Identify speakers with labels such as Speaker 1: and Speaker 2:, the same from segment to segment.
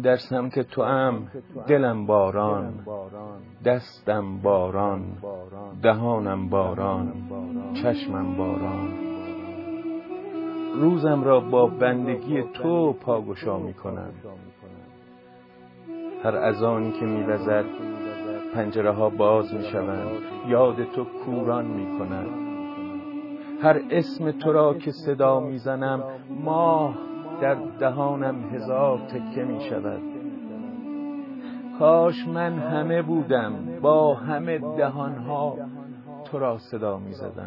Speaker 1: در سمت توام دلم باران، دستم باران، دهانم باران، چشمم باران. روزم را با بندگی تو پاگشا می کنم. هر اذانی که می وزد پنجره ها باز می شوند، یاد تو کوران می کند. هر اسم تو را که صدا می زنم، ماه در دهانم هزار تکه می شود. کاش من همه بودم، با همه دهانها تو را صدا می زدم.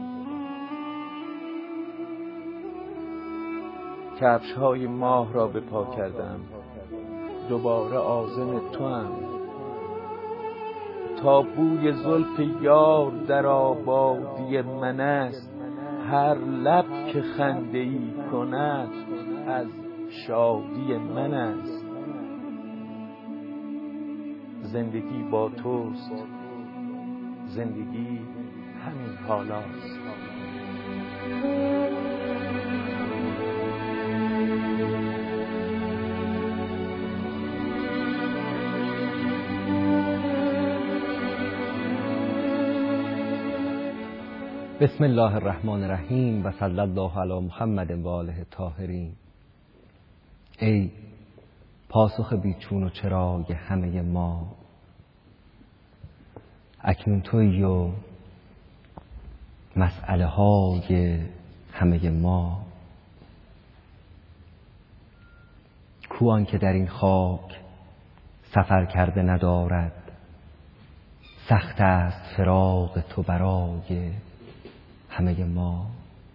Speaker 1: کفش های ماه را به پا کردم، دوباره عازم توام. تا بوی زلف یار در آبادی من است، هر لب که خنده ای کند از شادی من است. زندگی با توست، زندگی همین حالاست.
Speaker 2: بسم الله الرحمن الرحیم و صلی الله علی محمد و آله الطاهرین. ای پاسخ بیچون و چرای همه ما، اکنون تویی و مسئله های همه ما. کو آن که در این خاک سفر کرده ندارد، سخت است فراق تو برای همه ما.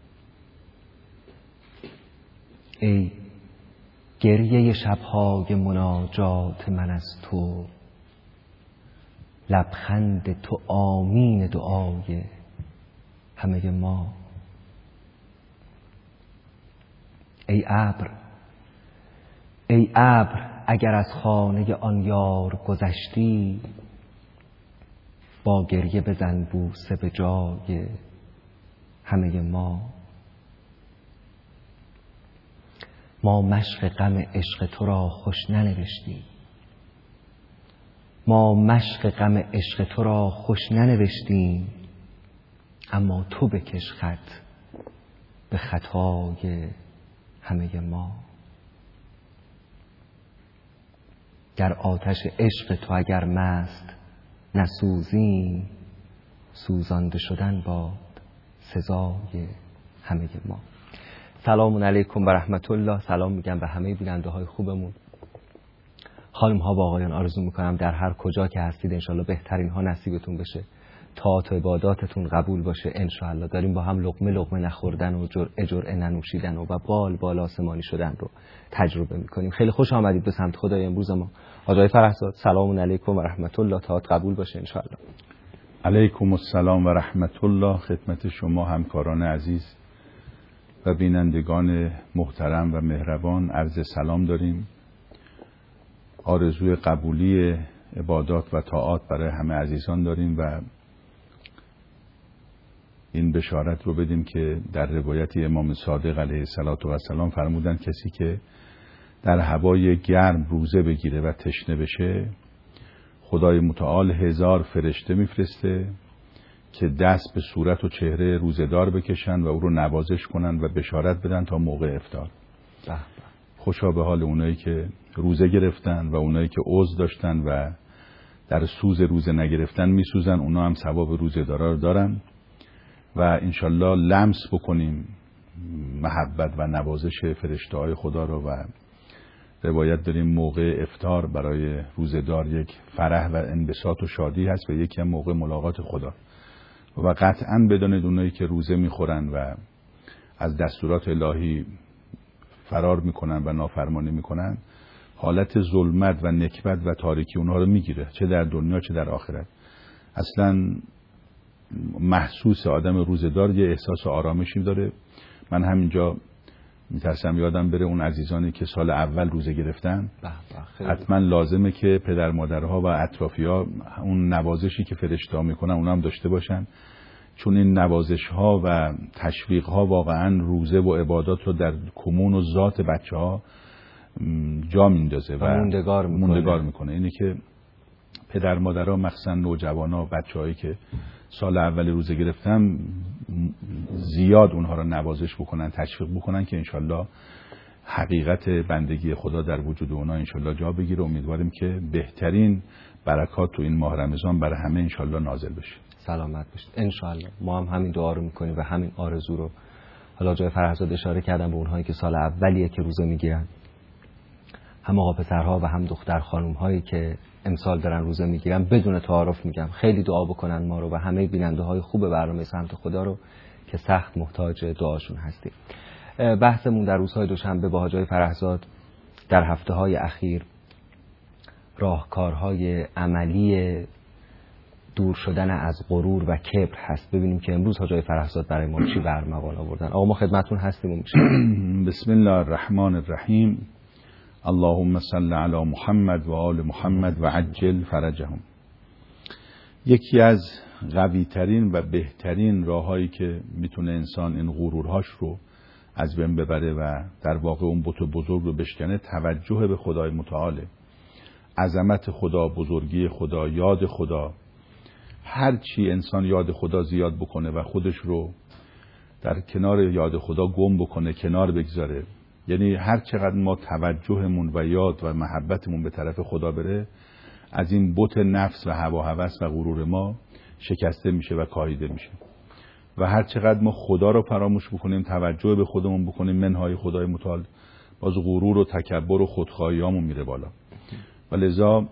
Speaker 2: ای گریه شبهای مناجات من از تو، لبخند تو آمین دعای همه ما. ای ابر، ای ابر اگر از خانه آن یار گذشتی، با گریه بزن بوسه به جای همه ما. ما مشق غم عشق تو را خوش ننوشتیم، ما مشق غم عشق تو را خوش ننوشتیم، اما تو بکش خط به خطای همه ما. در آتش عشق تو اگر مست نسوزیم، سوزانده شدن باد سزای همه ما. سلام علیکم و رحمت الله. سلام میگم به همه بیننده های خوبمون. خانم ها و آقایان، آرزو میکنم در هر کجا که هستید انشالله بهترین ها نصیبتون بشه، طاعات و عباداتتون قبول باشه انشالله. داریم با هم لقمه لقمه نخوردن و جرعه جرعه ننوشیدن و بال بال آسمانی شدن رو تجربه میکنیم. خیلی خوش آمدید به سمت خدای امروز ما. آقای فرهزاد سلام علیکم و رحمت الله. طاعات قبول باشه انشالله.
Speaker 3: علیکم السلام و رحمت الله. خدمت شما همکاران عزیز و بینندگان محترم و مهربان عرض سلام داریم. آرزوی قبولی عبادات و طاعات برای همه عزیزان داریم و این بشارت رو بدیم که در روایت امام صادق علیه السلام فرمودن کسی که در هوای گرم روزه بگیره و تشنه بشه، خدای متعال 1000 فرشته میفرسته که دست به صورت و چهره روزه‌دار بکشن و او رو نوازش کنن و بشارت بدن تا موقع افطار. خوشا به حال اونایی که روزه گرفتن و اونایی که عذر داشتن و در سوز روزه نگرفتن میسوزن، اونا هم ثواب روزه‌دارا رو دارن و انشالله لمس بکنیم محبت و نوازش فرشته‌های خدا رو. و روایت داریم موقع افطار برای روزه‌دار یک فرح و انبساط و شادی هست و یکی هم موقع ملاقات خدا. و قطعاً بدانید اونایی که روزه میخورن و از دستورات الهی فرار میکنن و نافرمانی میکنن، حالت ظلمت و نکبت و تاریکی اونها رو میگیره، چه در دنیا چه در آخرت. اصلاً محسوس آدم روزه‌دار یه احساس آرامشی داره. من همینجا میترسم یادم بره اون عزیزانی که سال اول روزه گرفتن، حتما لازمه که پدر مادرها و اطرافی‌ها اون نوازشی که فرشته‌ها میکنن اونا هم داشته باشن، چون این نوازش‌ها و تشویق‌ها واقعا روزه و عبادات رو در کمون و ذات بچه‌ها جا میندازه و
Speaker 2: موندگار
Speaker 3: میکنه. اینه که پدر مادرها مخصوصا نوجوانا بچه‌هایی که سال اول روزه گرفتن زیاد اونها رو نوازش بکنن، تشویق بکنن که انشالله حقیقت بندگی خدا در وجود اونا انشالله جا بگیره. امیدواریم که بهترین برکات تو این ماه رمضان برای همه انشالله نازل بشه.
Speaker 2: سلامت باشید انشالله. ما هم همین دعا رو میکنیم و همین آرزو رو. حالا جای فرهزاد اشاره کردم به اونهایی که سال اولیه که روزه میگیرن، هم آقا پسرها و هم دختر خانم هایی که امسال دارن روزه میگیرن، بدون تعارف میگم خیلی دعا بکنن ما رو و همه بیننده های خوب برنامه سمت خدا رو که سخت محتاج دعاشون هستیم. بحثمون در روزهای دوشنبه با حاجی فرهزاد در هفته های اخیر راهکارهای عملی دور شدن از غرور و کبر هست. ببینیم که امروز حاجی فرهزاد برای ما چی برمغان آوردن. آقا ما خدمتون هستیم و میشه.
Speaker 3: بسم الله الرحمن الرحیم. اللهم صل علی محمد و آل محمد و عجل فرجهم. یکی از قوی ترین و بهترین راههایی که میتونه انسان این غرورهاش رو از بین ببره و در واقع اون بت بزرگ رو بشکنه، توجه به خدای متعاله. عظمت خدا، بزرگی خدا، یاد خدا. هر چی انسان یاد خدا زیاد بکنه و خودش رو در کنار یاد خدا گم بکنه، کنار بگذاره، یعنی هر چقدر ما توجهمون و یاد و محبتمون به طرف خدا بره، از این بت نفس و هوا هوس و غرور ما شکسته میشه و کاهیده میشه. و هر چقدر ما خدا رو فراموش بکنیم، توجه به خودمون بکنیم، منهای خدای متعال، باز غرور و تکبر و خودخواهیامون میره بالا. و لذا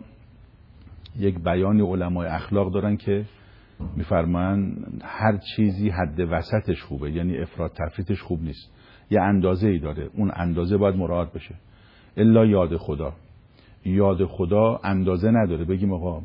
Speaker 3: یک بیانی علمای اخلاق دارن که میفرمایند هر چیزی حد وسطش خوبه، یعنی افراط تفریطش خوب نیست. یه اندازه‌ای داره، اون اندازه باید مراعات بشه. الا یاد خدا. یاد خدا اندازه نداره بگیم آقا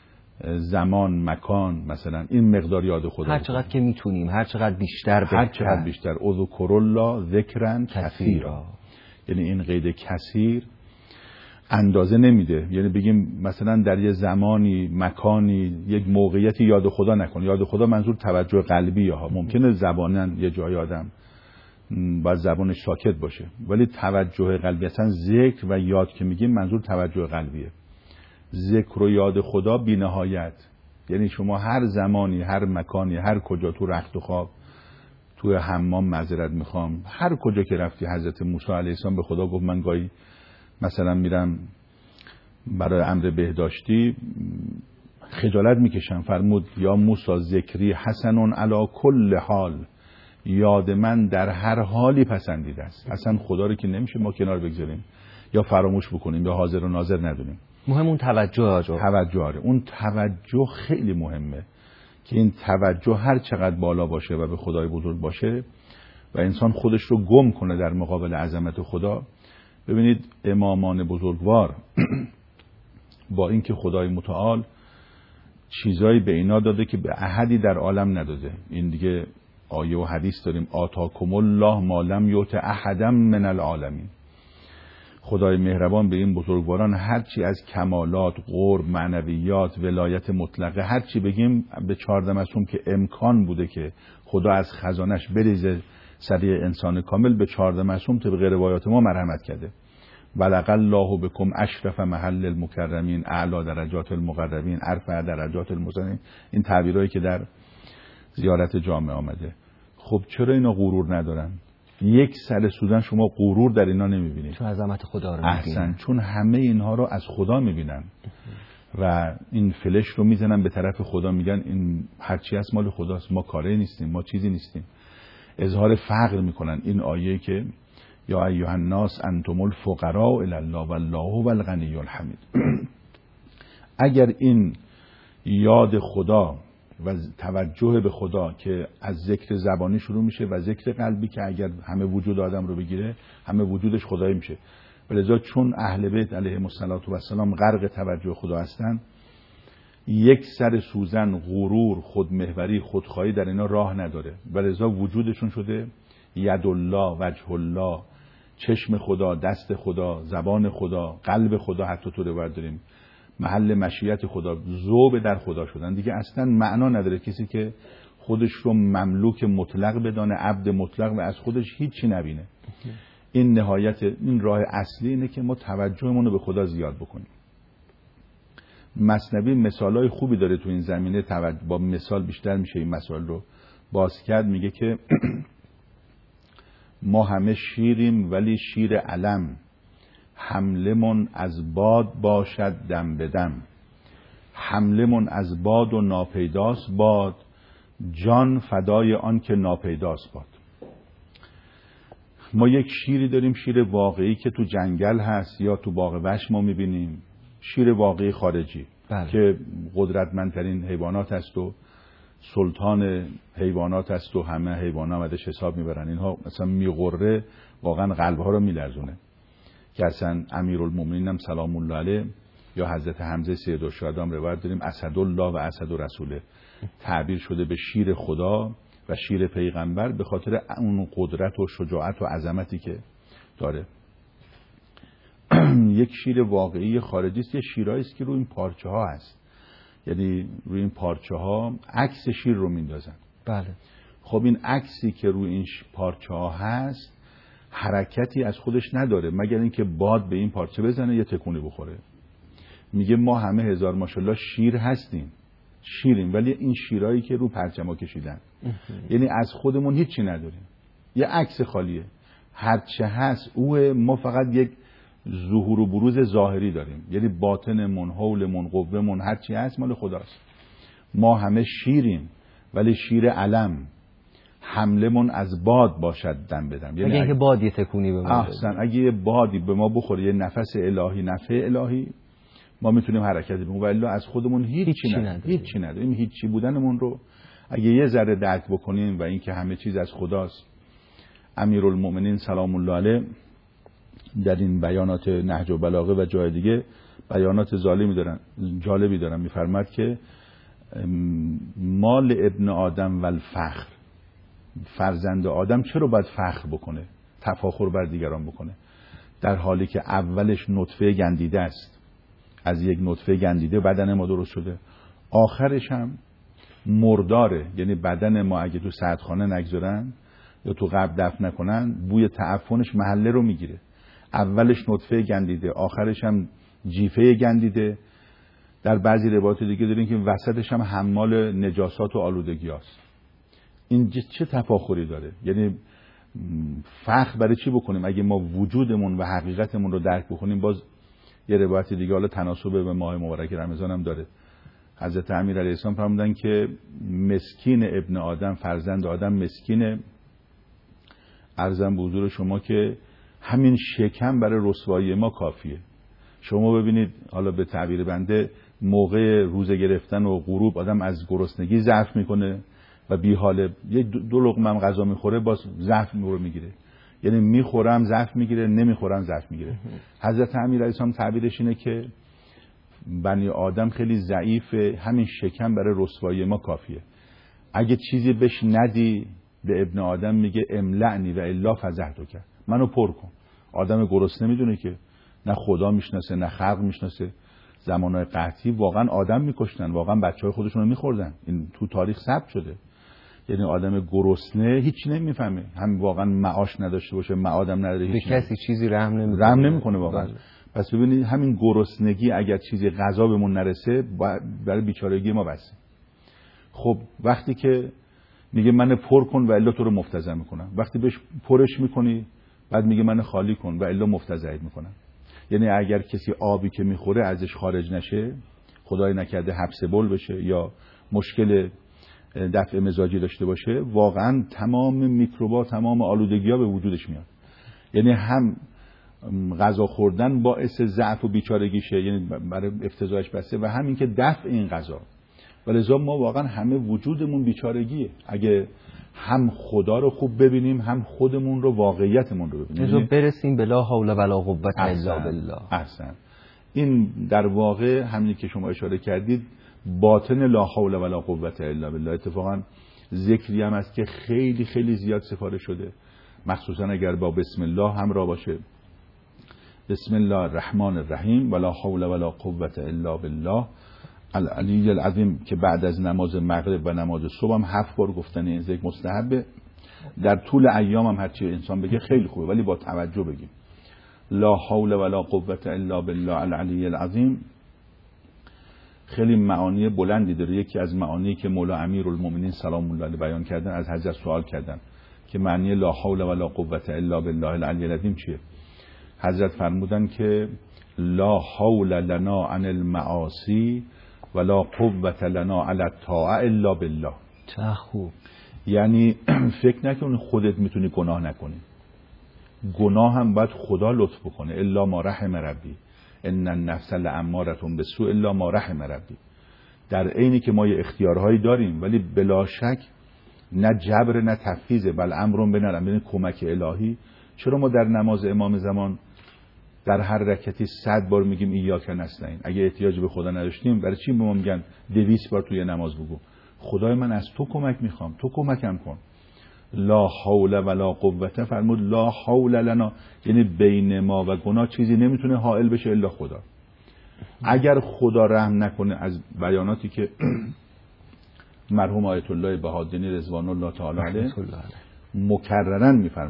Speaker 3: زمان مکان مثلا این مقدار یاد خدا،
Speaker 2: هر چقدر که میتونیم، هر چقدر بیشتر بهتر،
Speaker 3: هر چقدر بیشتر. اذکر الله ذکرا کثیرا. یعنی این قید کثیر اندازه نمیده. یعنی بگیم مثلا در یه زمانی مکانی یک موقعیتی یاد خدا نکن. یاد خدا منظور توجه قلبی ها. ممکنه زبانن یه جای آدم باید زبانش ساکت باشه، ولی توجه قلبی، اصلا ذکر و یاد که میگیم منظور توجه قلبیه. ذکر و یاد خدا بی نهایت. یعنی شما هر زمانی، هر مکانی، هر کجا، تو رخت و خواب، تو حمام معذرت میخوام، هر کجا که رفتی. حضرت موسی علیه السلام به خدا گفت من گاهی مثلا میرم برای امر بهداشتی خجالت میکشم، فرمود یا موسی ذکری حسن علی کل حال، یاد من در هر حالی پسندیده است. اصلا خدا رو که نمیشه ما کنار بگذاریم یا فراموش بکنیم یا حاضر و ناظر ندونیم.
Speaker 2: مهم اون توجه
Speaker 3: اون توجه خیلی مهمه که این توجه هر چقدر بالا باشه و به خدای بزرگ باشه و انسان خودش رو گم کنه در مقابل عظمت خدا. ببینید امامان بزرگوار با اینکه خدای متعال چیزایی به اینا داده که به احدی در عالم نداده. این دیگه آیه و حدیث داریم، آتاکم الله ما لم یؤت احدا من العالمین. خدای مهربان به این بزرگواران هرچی از کمالات، قرب، معنویات، ولایت مطلقه، هرچی بگیم به 14 معصوم که امکان بوده که خدا از خزانش بریزه سریع انسان کامل، به 14 معصوم طبق روایات ما مرحمت کرده. ولق الله بكم اشرف محل المکرمین، اعلی درجات المقربین، ارفع درجات المرسلین. این تعبیرایی که در زیارت جامع آمده. خب چرا اینا غرور ندارن؟ یک سر سودن شما غرور در اینا نمیبینید،
Speaker 2: چون عظمت خدا رو
Speaker 3: میبینن. چون همه اینها رو از خدا میبینن و این فلش رو میزنن به طرف خدا، میگن این هرچی هست مال خداست، ما کاری نیستیم، ما چیزی نیستیم. اظهار فقر میکنن. این آیه که یا ایها الناس انتم الفقراء الی الله والله هو الغنی الحمید. اگر این یاد خدا و توجه به خدا که از ذکر زبانی شروع میشه و ذکر قلبی که اگر همه وجود آدم رو بگیره همه وجودش خدایی میشه. ولذا چون اهل بیت علیهم السلام غرق توجه خدا هستن، یک سر سوزن، غرور، خودمحوری، خودخواهی در اینا راه نداره. ولذا وجودشون شده ید الله، وجه الله، چشم خدا، دست خدا، زبان خدا، قلب خدا. حتی تو روایت داریم محل مشیت خدا، ذوب در خدا شدن. دیگه اصلا معنا نداره کسی که خودش رو مملوک مطلق بدانه، عبد مطلق و از خودش هیچی نبینه. این نهایت، این راه اصلی اینه که ما توجهمون رو به خدا زیاد بکنیم. مثنوی مثالای خوبی داره تو این زمینه، با مثال بیشتر میشه این مسائل رو باز کرد. میگه که ما همه شیریم ولی شیر علم، حملمون از باد باشد دم به دم. حملمون از باد و ناپیداست باد، جان فدای آن که ناپیداست باد. ما یک شیری داریم، شیر واقعی که تو جنگل هست یا تو باغ وحش ما میبینیم، شیر واقعی خارجی که قدرتمندترین حیوانات است و سلطان حیوانات است و همه حیوانات ازش حساب میبرن. اینها مثلا میغره، واقعا قلبها رو میلرزونه. که اصلا امیرالمومنین هم سلام الله علیه یا حضرت حمزه سیدالشهدا هم روایت داریم اسدالله و اسد رسوله تعبیر شده به شیر خدا و شیر پیغمبر به خاطر اون قدرت و شجاعت و عظمتی که داره. یک شیر واقعی خارجی است، یه شیرایی است که روی این پارچه ها هست، یعنی روی این پارچه ها عکس شیر رو میندازن.
Speaker 2: بله.
Speaker 3: خب این عکسی که روی این پارچه ها هست حرکتی از خودش نداره مگر اینکه باد به این پارچه بزنه یه تکونی بخوره. میگه ما همه هزار ماشاءالله شیر هستیم، شیریم، ولی این شیرایی که رو پرچما کشیدن یعنی از خودمون هیچی نداریم، یه عکس خالیه. هرچه هست اوه، ما فقط یک ظهور و بروز ظاهری داریم، یعنی باطنمون، حولمون، قوهمون، هرچی هست مال خداست. ما همه شیریم ولی شیر علم، حملمون از باد باشد دم بدم.
Speaker 2: یعنی اگه بادی تکونی به ما
Speaker 3: احسن، اگه یه بادی به ما بخوره، یه نفس الهی، نفع الهی، ما میتونیم حرکت بکنیم، ولی از خودمون هیچی نداریم. این هیچی بودنمون رو اگه یه ذره درک بکنیم و اینکه همه چیز از خداست. امیرالمومنین سلام الله علیه در این بیانات نهج و بلاغه و جای دیگه بیانات جالبی دارن. میفرماد که مال ابن آدم و الفخر، فرزند آدم چرا باید فخر بکنه، تفاخر بر دیگران بکنه، در حالی که اولش نطفه گندیده است، از یک نطفه گندیده بدن ما درست شده، آخرش هم مرداره، یعنی بدن ما اگه تو سردخانه نگذارن یا تو قبر دفن نکنن بوی تعفنش محله رو میگیره. اولش نطفه گندیده، آخرش هم جیفه گندیده. در بعضی روایات دیگه داریم که وسطش هم حمال نجاسات و آلودگی هست. این چه تفاخری داره؟ یعنی فخر برای چی بکنیم اگه ما وجودمون و حقیقتمون رو درک بکنیم؟ باز یه روایت دیگه حالا تناسب به ماه مبارک رمضان هم داره. حضرت امیر علیه السلام فرمودن که مسکین ابن آدم، فرزند آدم مسکینه، عرضم به حضور شما که همین شکم برای رسوایی ما کافیه. شما ببینید حالا به تعبیر بنده موقع روزه گرفتن و غروب آدم از گرسنگی ضعف میکنه و بی حاله، یه دو لقمه هم غذا میخوره باز ضعف رو میگیره، یعنی میخورم ضعف میگیره، نمیخورم ضعف میگیره. حضرت امیر علیه السلام تعبیرش اینه که بنی آدم خیلی ضعیفه، همین شکم برای رسوایی ما کافیه. اگه چیزی بهش ندی به ابن آدم میگه املعنی و الا فضحتو کرد، منو پر کن. آدم گرسنه میدونه که نه خدا میشناسه نه خلق میشناسه. زمانهای قحطی واقعا آدم میکشتن، واقعا بچهای خودشون رو میخوردن، این تو تاریخ ثبت شده. یعنی آدم گرسنه هیچ نمیفهمه، هم واقعا معاش نداشته باشه، معادم نداره،
Speaker 2: به کسی چیزی رحم
Speaker 3: نمیکنه واقعا. پس ببینید همین گرسنگی اگر چیزی غذا بهمون نرسه برای بیچارگی ما بسه. خب وقتی که میگه من پر کن و الا تو رو مفتضح میکنم، وقتی بهش پرش میکنی بعد میگه من خالی کن و الا مفتضحت میکنم. یعنی اگر کسی آبی که میخوره ازش خارج نشه، خدای نکرده حبس بول بشه یا مشکل دفع مزاجی داشته باشه، واقعا تمام میکروبا، تمام آلودگی‌ها به وجودش میاد. یعنی هم غذا خوردن باعث ضعف و بیچارگیشه، یعنی برای افتضاحش بسته، و همین که دفع این غذا. ولذا ما واقعا همه وجودمون بیچارگیه. اگه هم خدا رو خوب ببینیم هم خودمون رو، واقعیتمون رو ببینیم،
Speaker 2: یعنی برسیم بلا حول ولا قوت الا بالله.
Speaker 3: احسن. این در واقع همین که شما اشاره کردید باطن لا حول ولا قوت الا بالله. اتفاقا ذکری هم است که خیلی خیلی زیاد سفارش شده، مخصوصا اگر با بسم الله همراه باشه. بسم الله الرحمن الرحیم ولا حول ولا قوت الا بالله العلی العظیم، که بعد از نماز مغرب و نماز صبح هم 7 بار گفتن این ذکر مستحبه. در طول ایام هم هرچی انسان بگه خیلی خوبه، ولی با توجه بگیم. لا حول ولا قوة الا بالله العلی العظیم خیلی معانی بلندی داره. یکی از معانی که مولا امیرالمومنین سلام الله علیه بیان کردن، از حضرت سوال کردن که معنی لا حول ولا قوة الا بالله العلی العظیم چیه؟ حضرت فرمودن که لا حول لنا عن المعاصی ولا قوة لنا علی الطاعة الا بالله.
Speaker 2: چه خوب.
Speaker 3: یعنی فکر نکن خودت میتونی گناه نکنی، گناه هم باید خدا لطف بکنه. الا ما رحم ربی ان النفس لاماره بالسوء الا ما رحم ربی. در عینی که ما یه اختیارهایی داریم، ولی بلا شک نه جبر نه تفویض، بل امر بنرم، یعنی کمک الهی. چرا ما در نماز امام زمان در هر رکعتی 100 بار میگیم ایاک نستعین؟ اگه احتیاج به خدا نداشتیم برای چی به ما میگن 200 بار توی نماز بگو خدای من از تو کمک میخوام، تو کمکم کن. لا حول ولا قوة، فرمود لا حول لنا، یعنی بین ما و گناه چیزی نمیتونه حائل بشه الا خدا. اگر خدا رحم نکنه، از بیاناتی که مرحوم آیت الله بهادینی رضوان الله تعالی علیه مکررن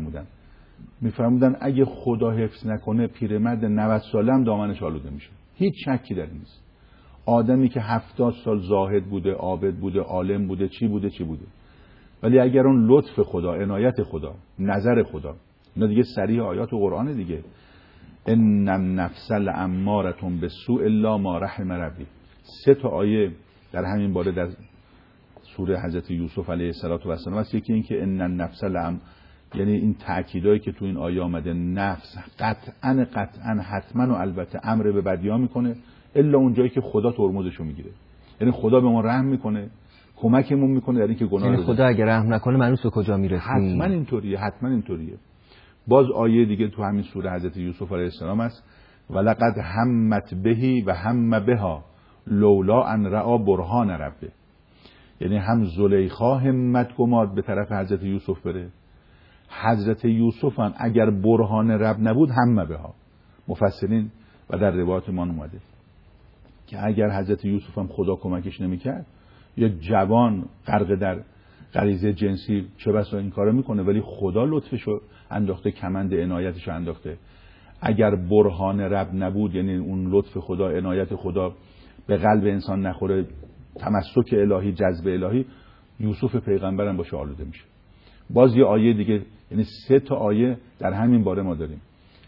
Speaker 3: میفرمودن اگه خدا حفظ نکنه پیرمرد 90 ساله هم دامنش آلوده میشه. هیچ شکی در این نیست. آدمی که 70 سال زاهد بوده، عابد بوده، عالم بوده، چی بوده، ولی اگر اون لطف خدا، عنایت خدا، نظر خدا، اینا دیگه صریح آیات و قرآن دیگه، ان النفس لاماره بالسوء الا ما رحم ربی. 3 تا آیه در همین باره در سوره حضرت یوسف علیه السلام است. یکی این که ان النفس یعنی این تأکیدایی که تو این آیه آمده، نفس قطعا حتما و البته امر به بدیها میکنه الا اون جایی که خدا ترمزشو میگیره. یعنی خدا به ما رحم میکنه، کمکمون میکنه در اینکه گناه.
Speaker 2: یعنی خدا اگه رحم نکنه معلومه به کجا میرسیم.
Speaker 3: حتما اینطوریه. باز آیه دیگه تو همین سوره حضرت یوسف علیه السلام است، ولقد همت بهی و هم بها لولا ان رأى برهان ربه. یعنی هم زلیخا همت گماد به طرف حضرت یوسف بره، حضرت یوسف هم اگر برهان رب نبود هم بها. مفسرین و در روایات ما اومده که اگر حضرت یوسف هم خدا کمکش نمیکرد، یک جوان غرق در غریزه جنسی چه بسا این کارو میکنه، ولی خدا لطفشو انداخته، کمند عنایتشو انداخته. اگر برهان رب نبود، یعنی اون لطف خدا، عنایت خدا به قلب انسان نخوره، تمسک الهی، جذب الهی، یوسف پیغمبرم باشه آلوده میشه. باز یه آیه دیگه، یعنی 3 تا آیه در همین باره ما داریم.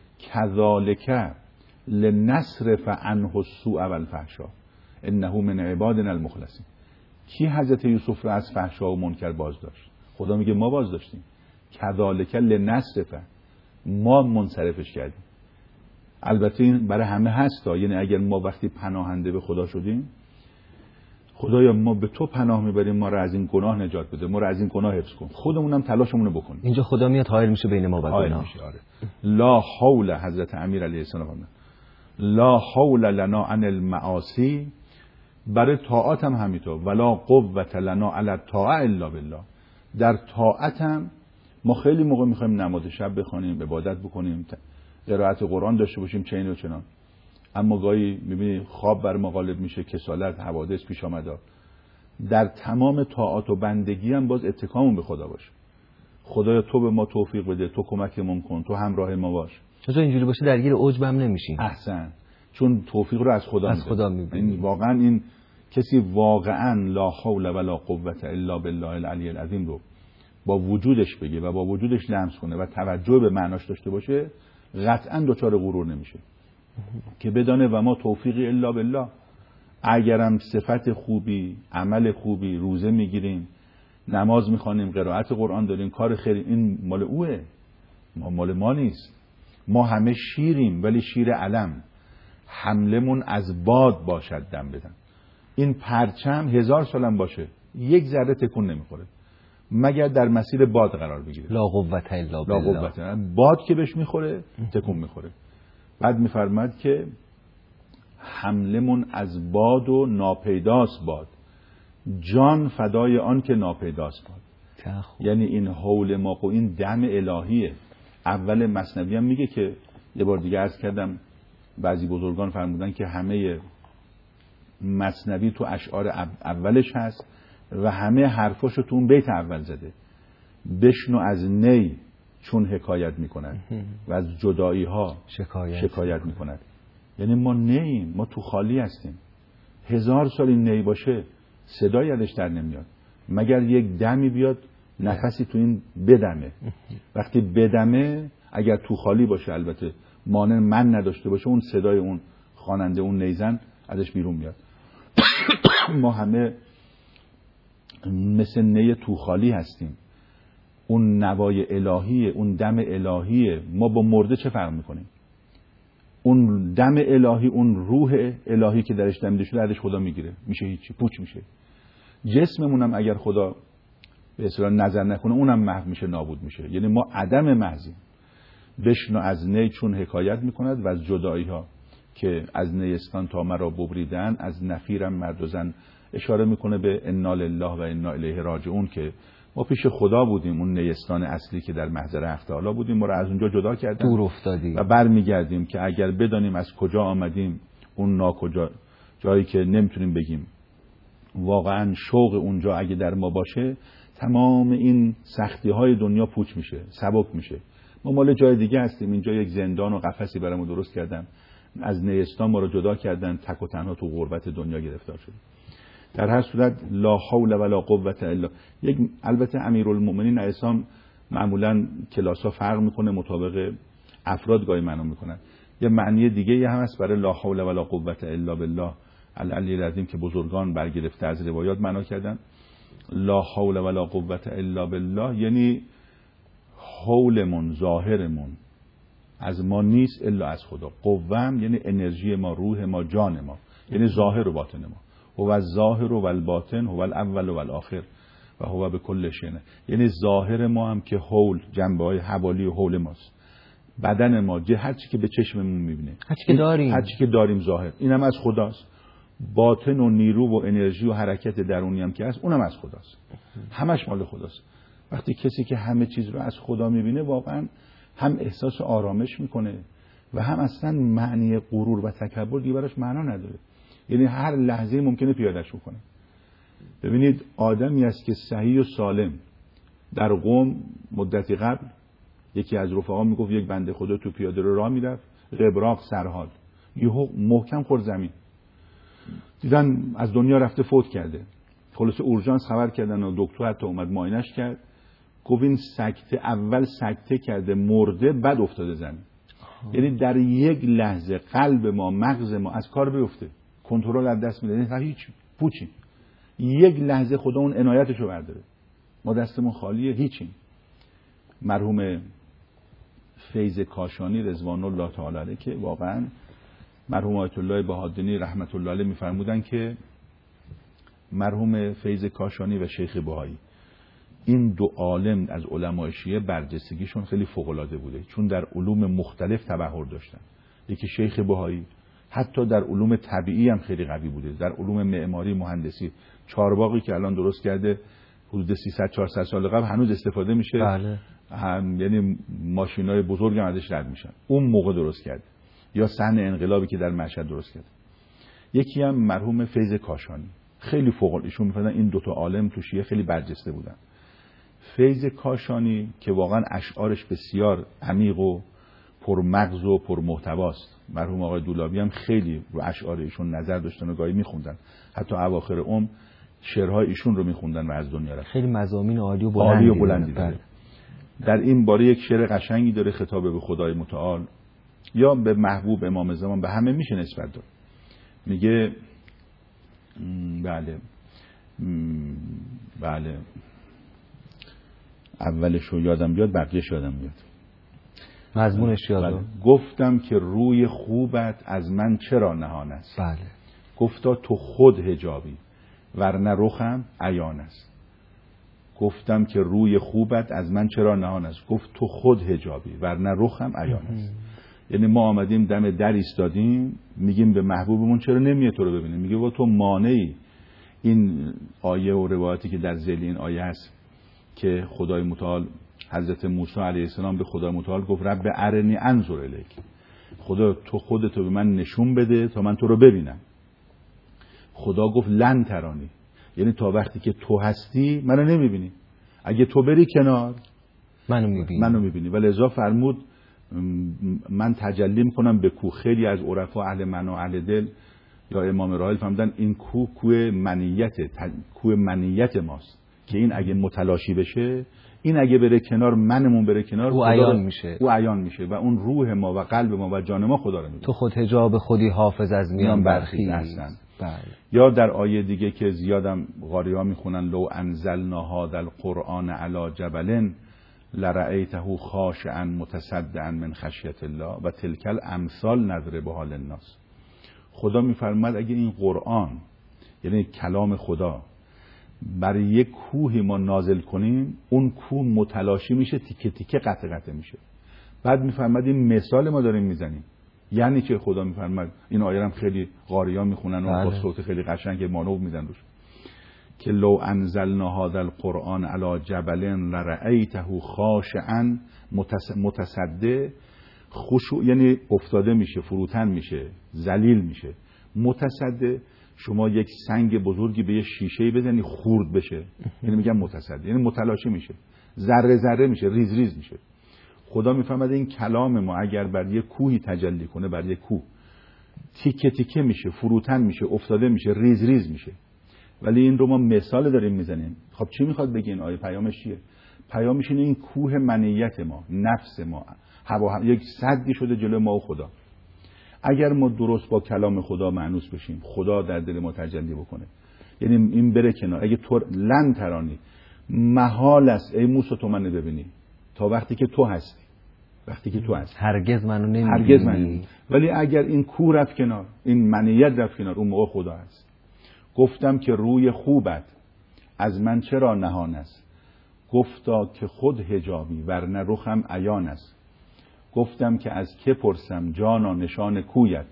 Speaker 3: کذالک لنصرف عنه السوء والفحشاء انه من عبادنا المخلصین. کی حضرت یوسف را از فحشا و منکر باز داشت؟ خدا میگه ما باز داشتیم. کذالک لنصرف، ما منصرفش کردیم. البته این برای همه هست، یعنی اگر ما وقتی پناهنده به خدا شدیم، خدایا ما به تو پناه میبریم، ما را از این گناه نجات بده، ما را از این گناه حفظ کن، خودمونم تلاشمون رو بکنیم.
Speaker 2: اینجا خدا میاد حائل میشه بین ما و گناه.
Speaker 3: آره. لا حول، حضرت امیر علیه السلام فرمود لا حول لنا عن المعاصی، برای طاعت هم همینطور، ولا قوة لنا علی الطاعة الا بالله. در طاعت هم ما خیلی موقع میخوایم نماز شب بخونیم، عبادت بکنیم، قرائت قرآن داشته باشیم، چنین و چنان، اما گاهی میبینی خواب بر ما غالب میشه، کسالت، حوادث پیش آمده. در تمام طاعات و بندگی هم باز اتکامون به خدا باشه. خدایا تو به ما توفیق بده، تو کمکمون کن، تو همراه ما باش.
Speaker 2: چون اینجوری باشه درگیر عجب هم نمیشیم.
Speaker 3: احسن. چون توفیق رو از خدا میبینیم. این واقعا، این کسی واقعا لا حول ولا قوة الا بالله العلی العظیم رو با وجودش بگه و با وجودش لمس کنه و توجه به معناش داشته باشه، قطعا دچار غرور نمیشه. که بدانه و ما توفیقی الا بالله. اگرم صفت خوبی، عمل خوبی، روزه میگیریم، نماز میخوانیم، قرائت قرآن داریم، کار خیری، این مال اوه، مال ما نیست. ما همه شیریم، ولی شیر علم. حملمون از باد باشد دم بدن. این پرچم 1000 سالم باشه، 1 ذره تکون نمیخوره مگر در مسیر باد قرار بگیره.
Speaker 2: لا قوة الا بالله.
Speaker 3: باد که بهش میخوره تکون میخوره. بعد میفرماد که حملمون از باد و ناپیداست باد، جان فدای آن که ناپیداست باد. یعنی این حول ما و این دم الهیه. اول مثنوی هم میگه که، یه بار دیگه عرض کردم، بعضی بزرگان فرمودن که همه مثنوی تو اشعار اولش هست و همه حرفاشو تو اون بیت اول زده. بشنو از نی چون حکایت میکند و از جدایی ها شکایت میکند. یعنی ما نیم، ما تو خالی هستیم. 1000 سال این نی باشه صدایی ازش در نمیاد مگر یک دمی بیاد نفسی تو این بدمه. وقتی بدمه اگر تو خالی باشه، البته مانع من نداشته باشه، اون صدای اون خواننده، اون نیزن ازش بیرون میاد. ما همه مثل نی تو خالی هستیم. اون نوای الهیه، اون دم الهیه. ما با مرده چه فرق میکنیم؟ اون دم الهی، اون روح الهی که درش دمیده شده، ازش خدا میگیره، میشه هیچی، پوچ میشه. جسممون هم اگر خدا به اصطلاح نظر نکنه، اونم محو میشه، نابود میشه. یعنی ما عدم محضیم. بشنو از نی چون حکایت میکند و از جدایی ها که از نیستان تا مرا ببریدن، از نفیرم مرد و زن. اشاره میکنه به انا لله و انا الیه راجعون که ما پیش خدا بودیم، اون نیستان اصلی که در محضر حق تعالی بودیم، ما رو از اونجا جدا کردن،
Speaker 2: دور افتادیم
Speaker 3: و برمیگردیم که اگر بدانیم از کجا آمدیم، اون ناکجا، جایی که نمیتونیم بگیم، واقعا شوق اونجا اگه در ما باشه، تمام این سختی های دنیا پوچ میشه، سبک میشه. ما مال جای دیگه هستیم، اینجا یک زندان و قفسی برامون درست کردن، از نیستان ما رو جدا کردن، تک و تنها تو غربت دنیا گرفتار شدیم. در هر صورت لا حول ولا قوت الا. البته امیرالمؤمنین اسلام معمولا کلاسا فرق میکنه، مطابق افراد گاهی معنا میکنن. یه معنی دیگه هم هست برای لا حول ولا قوت الا بالله العلی العظیم که بزرگان برگرفته از روایات معنا کردن. لا حول ولا قوت الا بالله یعنی حولمون، ظاهرمون از ما نیست الا از خدا. قوام یعنی انرژی ما، روح ما، جان ما، یعنی ظاهر و باطن ما. هو الظاهر و الباطن، هو الاول و الاخر و هو بكل شیء. یعنی ظاهر ما هم که حول، جنبه های حوالی و حول ماست. بدن ما، هر چی که به چشممون میبینه، هر چی که داریم ظاهر، اینم از خداست. باطن و نیرو و انرژی و حرکت درونی هم که هست، اونم از خداست. همش مال خداست. وقتی کسی که همه چیز رو از خدا میبینه، واقعا هم احساس آرامش میکنه و هم اصلا معنی غرور و تکبر دیگه براش معنا نداره. یعنی هر لحظه ممکنه پیاده‌اش کنه. ببینید آدمی است که صحیح و سالم در قم مدتی قبل یکی از رفقا میگفت یک بنده خدا تو پیاده رو راه میرفت، قبراق سرحال، یهو محکم خورد زمین، دیدن از دنیا رفته، فوت کرده. خلاص اورژانس خبر کردن و دکتر حتی اومد معاینش کرد، گفت این سکته، اول سکته کرده مرده، بعد افتاده زمین. یعنی در یک لحظه قلب ما، مغز ما از کار بیفته، کنترل از دست میده، یعنی هیچ پوچی. یک لحظه خدا اون عنایتش رو برداره، ما دستمون خالیه، هیچی. مرحوم فیض کاشانی رضوان الله تعالی علیه که واقعا مرحوم آیت الله بهادنی رحمت الله علیه میفرمودن که مرحوم فیض کاشانی و شیخ بهایی، این دو عالم از علمای شیعه برجستگیشون خیلی فوق العاده بوده، چون در علوم مختلف تبحر داشتن. یکی شیخ بهایی حتی در علوم طبیعی هم خیلی قوی بوده، در علوم معماری، مهندسی. چهارباغی که الان درست کرده حدود 300-400 سال قبل هنوز استفاده میشه.
Speaker 2: بله.
Speaker 3: یعنی ماشینای بزرگ هم ازش رد میشن، اون موقع درست کرده. یا صحن انقلابی که در مشهد درست کرده. یکی هم مرحوم فیض کاشانی، خیلی فوق العاده. ایشون میفهمن این دوتا عالم تو شیعه خیلی برجسته بودن. فیض کاشانی که واقعا اشعارش بسیار عمیق و پرمغز و پرمحتواست. مرحوم آقای دولابی هم خیلی رو اشعار ایشون نظر داشتن و گاهی میخوندن، حتی اواخر عمر شعرهای ایشون رو میخوندن و از دنیا رفتن.
Speaker 2: خیلی مضامین عالی و
Speaker 3: بلندی داره. در این باره یک شعر قشنگی داره، خطاب به خدای متعال یا به محبوب امام زمان، به همه میشه نسبت داد. میگه بله اولش رو یادم بیاد، بقیه‌اش یادم بیاد،
Speaker 2: مضمونش یادم.
Speaker 3: گفتم که روی خوبت از من چرا نهان است.
Speaker 2: بله.
Speaker 3: گفتا تو خود حجابی ورنه رخم عیان است. گفتم که روی خوبت از من چرا نهان است. گفت تو خود حجابی ورنه رخم عیان است. یعنی ما آمدیم دم در ایستادیم، میگیم به محبوبمون چرا نمیه تو رو ببینیم. میگه و تو مانعی. این آیه و روایتی که در ذیل این آیه هست که خدای متعال حضرت موسی علیه السلام به خدای متعال گفت رب ارنی انظر الیک، خدا تو خودتو به من نشون بده تا من تو رو ببینم. خدا گفت لن ترانی، یعنی تا وقتی که تو هستی منو نمیبینی. اگه تو بری کنار
Speaker 2: منو
Speaker 3: میبینی. و لذا فرمود من تجلی میکنم به کوه. خیلی از عرفا اهل معنا و اهل دل یا امام راحل فهمیدن این کوه منیته، کوه منیت ماست که این اگه متلاشی بشه، این اگه بره کنار، منمون بره کنار،
Speaker 2: او عیان میشه
Speaker 3: و اون روح ما و قلب ما و جان ما خدا رو میبینه.
Speaker 2: تو خود حجاب خودی حافظ از میان برخیز.
Speaker 3: بله. یا در آیه دیگه که زیادم قاری‌ها میخونن لو انزلنا هذا القرآن علی جبل لرأیته خاشعا متصدعا من خشیت الله و تلک الامثال نضربها للناس. خدا میفرماد اگه این قرآن، یعنی کلام خدا، برای یک کوه ما نازل کنیم، اون کوه متلاشی میشه، تیکه تیکه قطع میشه. بعد میفرماد این مثال ما داریم میزنیم. یعنی که خدا میفرماد، این آیه هم خیلی قاری‌ها میخونن و با صوت خیلی قشنگ مانو میزنن روش، که لو انزلنا هذا القرآن علی جبل لرأیته خاشعا متصدع. خشوع یعنی افتاده میشه، فروتن میشه، ذلیل میشه. متصدع شما یک سنگ بزرگی به یه شیشه‌ای بزنی خورد بشه، یعنی میگم متصدع، یعنی متلاشی میشه، ذره ذره میشه، ریز ریز میشه. خدا میفهمد این کلام ما اگر بر یه کوهی تجلی کنه، بر یه کوه تیکه تیکه میشه، فروتن میشه، افتاده میشه، ریز ریز میشه. ولی این رو ما مثال داریم میزنیم. خب چی میخواد بگه این آیه؟ پیامش چیه؟ پیامش اینه این کوه منیت ما، نفس ما، یک سدی شده جلوی ما و خدا. اگر ما درست با کلام خدا مانوس بشیم، خدا در دل ما تجلی بکنه، یعنی این بره کنار. اگه تو لن ترانی، محال است ای موسی تو منو ببینی تا وقتی که تو هستی. وقتی که تو هستی
Speaker 2: هرگز منو نمیبینی.
Speaker 3: ولی اگر این کوه رفت کنار، این منیت رفت کنار، اون موقع خدا هست. گفتم که روی خوبت از من چرا نهان است؟ گفتا که خود حجابی ورنه رخم عیان است. گفتم که از که پرسم جانا نشان کویت؟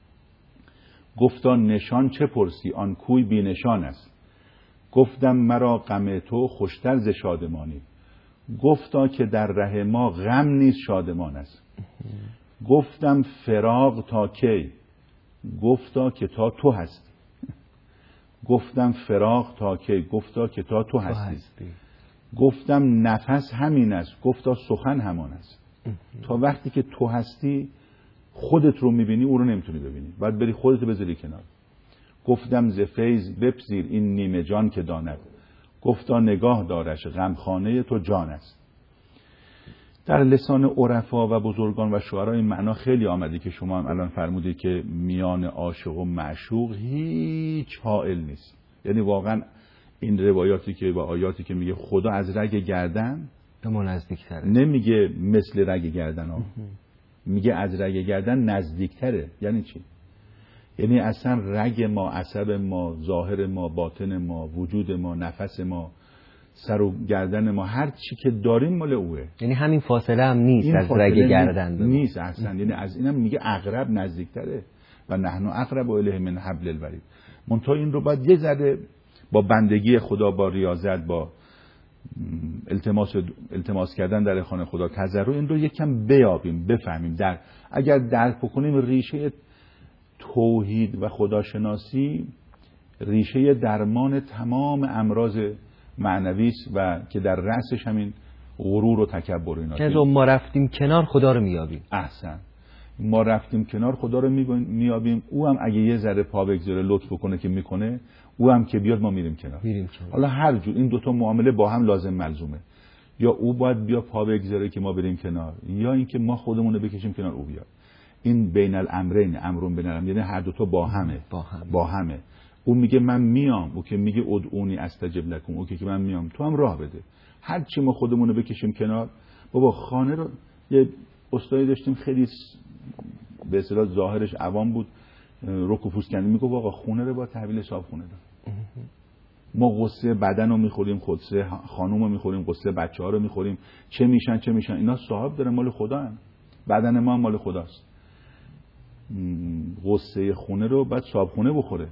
Speaker 3: گفتا نشان چه پرسی آن کوی بی نشان است. گفتم مرا غم تو خوشتر ز شادمانی. گفتا که در ره ما غم نیست شادمان است. گفتم فراق تا کی؟ گفتا که تا تو هستی. گفتم فراق تا کی؟ گفتا که تا تو هستی. گفتم نفس همین است. گفتا سخن همان است. تا وقتی که تو هستی خودت رو میبینی، او رو نمیتونی ببینی، باید بری خودت بذاری کنار. گفتم ز فیض بپذیر این نیمه جان که داند. گفتا نگاه دارش غمخانه تو جان است. در لسان عرفا و بزرگان و شعرا این معنا خیلی آمده که شما هم الان فرمودید که میان عاشق و معشوق هیچ حائل نیست. یعنی واقعا این روایاتی که و آیاتی که میگه خدا از رگ گردن
Speaker 2: به ما نزدیک‌تره،
Speaker 3: نمیگه مثل رگ گردن ها، میگه از رگ گردن نزدیکتره. یعنی چی؟ یعنی اصلا رگ ما، عصب ما، ظاهر ما، باطن ما، وجود ما، نفس ما، سر و گردن ما، هر چی که داریم مال اوه.
Speaker 2: یعنی همین فاصله هم نیست از رگ گردن
Speaker 3: نیست اصلا. یعنی از اینم میگه اقرب، نزدیکتره. و نحن اقرب الیه من حبل الورید. منتها این رو باید یه ذره با بندگی خدا، با ریاضت، با التماس کردن در خانه خدا، تضرع، این رو یکم بیابیم، بفهمیم. اگر درک بکنیم ریشه توحید و خداشناسی ریشه درمان تمام امراض معنوی است و که در رأسش همین غرور و تکبر اینا.
Speaker 2: که ما رفتیم کنار خدا رو میابیم.
Speaker 3: احسن. ما رفتیم کنار خدا رو میابیم. او هم اگه یه ذره پا بگذاره لطف کنه که میکنه، او هم که بیاد ما میریم کنار. حالا هر جور این دوتا معامله با هم لازم ملزومه. یا او باید بیا پا بگذاره که ما بریم کنار، یا اینکه ما خودمون رو بکشیم کنار او بیاد. این بین الامرین، امرون بین الامرین، یعنی هر دوتا با همه. او میگه من میام، او که میگه ادعونی استجب لکم، او که من میام، تو هم راه بده. هر چی ما خودمون رو بکشیم کنار. بابا خانه رو یه استادی داشتیم خیلی به اصطلاح ظاهرش عوام بود، رک و پوست کنده، میگه آقا خونه رو با تحویل صاحب خونه داد. ما قصه بدن رو میخوریم، قصه خانوم رو میخوریم، قصه بچه ها رو میخوریم، چه میشن اینا صاحب داره، مال خدا هم. بدن ما هم مال خداست. قصه خونه رو بعد صاحب خونه بخوره.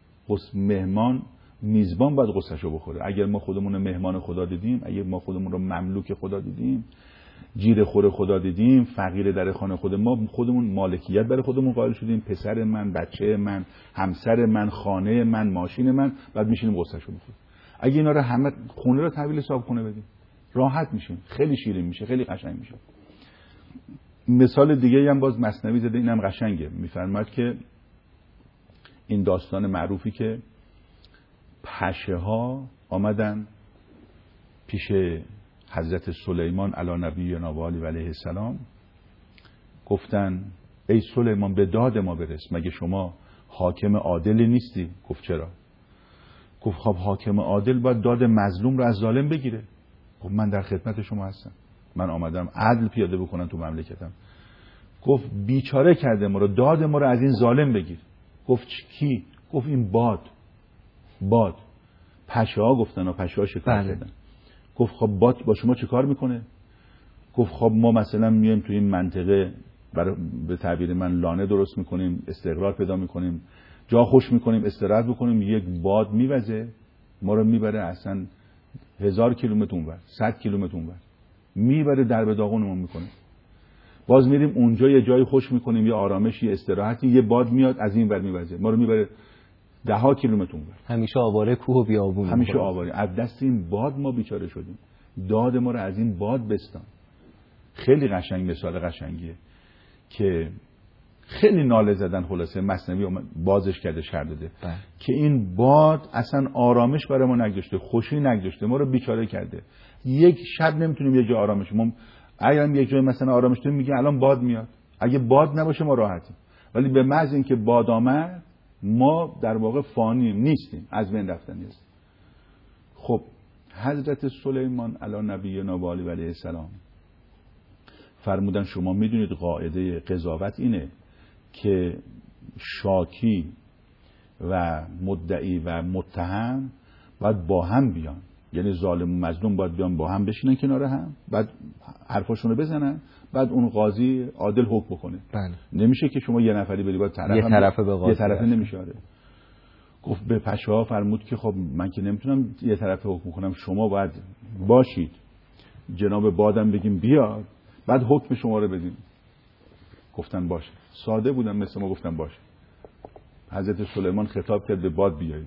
Speaker 3: میزبان باید قصهشو بخوره. اگر ما خودمون رو مهمان خدا دیدیم، اگر ما خودمون رو مملوک خدا دیدیم، جیر خور خدا دیدیم، فقیر در خانه خود ما، خودمون مالکیت برای خودمون قائل شدیم، پسر من، بچه من، همسر من، خانه من، ماشین من، بعد میشینیم قصهشو بخوریم. اگه اینا رو همه خونه رو تحویل صاحبخونه بدیم راحت میشیم، خیلی شیرین میشه، خیلی قشنگ میشه. مثال دیگه هم باز مثنوی زده، اینم قشنگه، میفرماید که این داستان معروفی که پشه ها آمدن پیش حضرت سلیمان علی نبینا و آله علیه السلام، گفتن ای سلیمان به داد ما برس، مگه شما حاکم عادلی نیستی؟ گفت چرا؟ گفت خب حاکم عادل باید داد مظلوم رو از ظالم بگیره. گفت من در خدمت شما هستم، من آمدم عدل پیاده بکنم تو مملکتم. گفت بیچاره کرده ما رو، داد ما رو از این ظالم بگیر. گفت کی؟ گفت این باد. پشه ها گفتن و پشه ها شکار کردن. گفت خب باد با شما چه کار میکنه؟ گفت خب ما مثلا میایم تو این منطقه به تعبیر من لانه درست میکنیم، استقرار پیدا میکنیم، جا خوش میکنیم، استراحت بکنیم، یک باد میوزه ما رو میبره اصلا 1000 کیلومتر اونور، 100 کیلومتر اونور، میبره در به داغونمون میکنه. باز میریم اونجا یه جای خوش میکنیم، یه آرامشی، استراحتی، یه باد میاد از این ور میوزه ما رو میبره 10 کیلومتر اونور.
Speaker 2: همیشه آواره کوه و بیابون،
Speaker 3: همیشه آواره. از دست این باد ما بیچاره شدیم، داد ما رو از این باد بستان. خیلی قشنگ، مثال قشنگیه که خیلی ناله زدن، خلاصه مثنوی بازش کرده، شر داده که این باد اصلا آرامش برای ما نگذاشته، خوشی نگذاشته، ما رو بیچاره کرده. یک شب نمیتونیم یه جا آرامش، ما اگر یک جای مثلا آرامش داریم میگه الان باد میاد، اگه باد نباشه ما راحتیم، ولی به محض اینکه باد آمد ما در واقع فانیم، نیستیم، از بین رفتنی است. خب حضرت سلیمان علی نبینا و آله علیه السلام فرمودن شما میدونید قاعده قضاوت اینه که شاکی و مدعی و متهم باید با هم بیان، یعنی ظالم و مظلوم باید بیان با هم بشینن کنار هم، بعد حرفاشون رو بزنن، بعد اون قاضی عادل حکم بکنه. نمیشه که شما یه نفری بری باید
Speaker 2: یه طرفه به قاضی،
Speaker 3: یه طرفه نمیشه. آره. گفت به پشه ها فرمود که خب من که نمیتونم یه طرفه حکم کنم، شما باید باشید، جناب بادم بگیم بیاد، بعد حکم شما رو بدیم. گفتن باشه. ساده بودن مثل ما، گفتن باشه. حضرت سلیمان خطاب کرد به باد بیایید.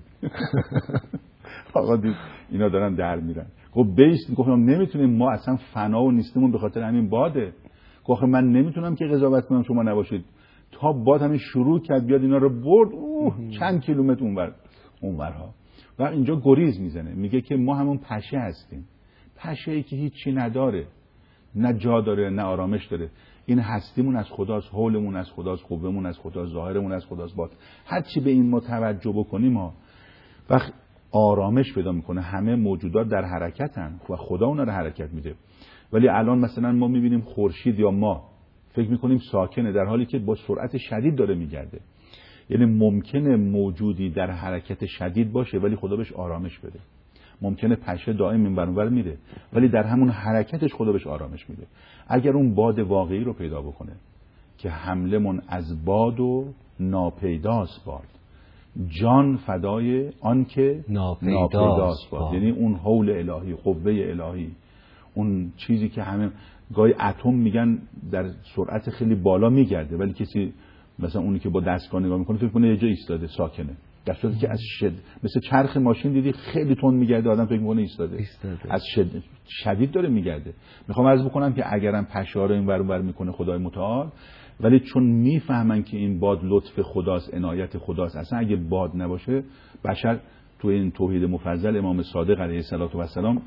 Speaker 3: آقا دید اینا دارن در میرن. گفت بیست. گفتم نمیتونیم، ما اصلا فنا و نیستمون به خاطر همین باده. گفت من نمیتونم که قضاوت کنم شما نباشید. تا باد همین شروع کرد بیاد اینا رو برد چند کیلومتر اونورها. و اینجا گریز میزنه، میگه که ما همون پشه هستیم. پشه‌ای که هیچی نداره، نه جا داره نه آرامش داره. این هستیمون از خداست، حولمون از خداست، قوهمون از خداست، ظاهرمون از خداست. هر چی به این ما توجه بکنیم ما وقت آرامش پیدا میکنه. همه موجودات در حرکتن و خدا اونا رو حرکت میده. ولی الان مثلا ما میبینیم خورشید یا ما فکر میکنیم ساکنه، در حالی که با سرعت شدید داره میگرده. یعنی ممکنه موجودی در حرکت شدید باشه ولی خدا بهش آرامش بده. ممکنه پشه دائم این ور اونور میره ولی در همون حرکتش خدا بهش آرامش میده. اگر اون باد واقعی رو پیدا بکنه که حملمون از باد و ناپیداست باد، جان فدای آن که ناپیداست باد. یعنی اون حول الهی، قوه الهی، اون چیزی که همه گاهی اتم میگن در سرعت خیلی بالا میگرده ولی کسی مثلا اونی که با دستگاه نگاه میکنه فکر کنه یه جا ایستاده ساکنه، در صورتی که از مثل چرخ ماشین دیدی خیلی تند میگرده، آدم فکر میکنه ایستاده. از شدید داره میگرده. میخوام عرض بکنم که اگرم پشه رو این ور اونور میکنه خدای متعال، ولی چون میفهمن که این باد لطف خداست، عنایت خداست، اصلا اگه باد نباشه بشر تو این توحید مفضل امام صادق علیه السلام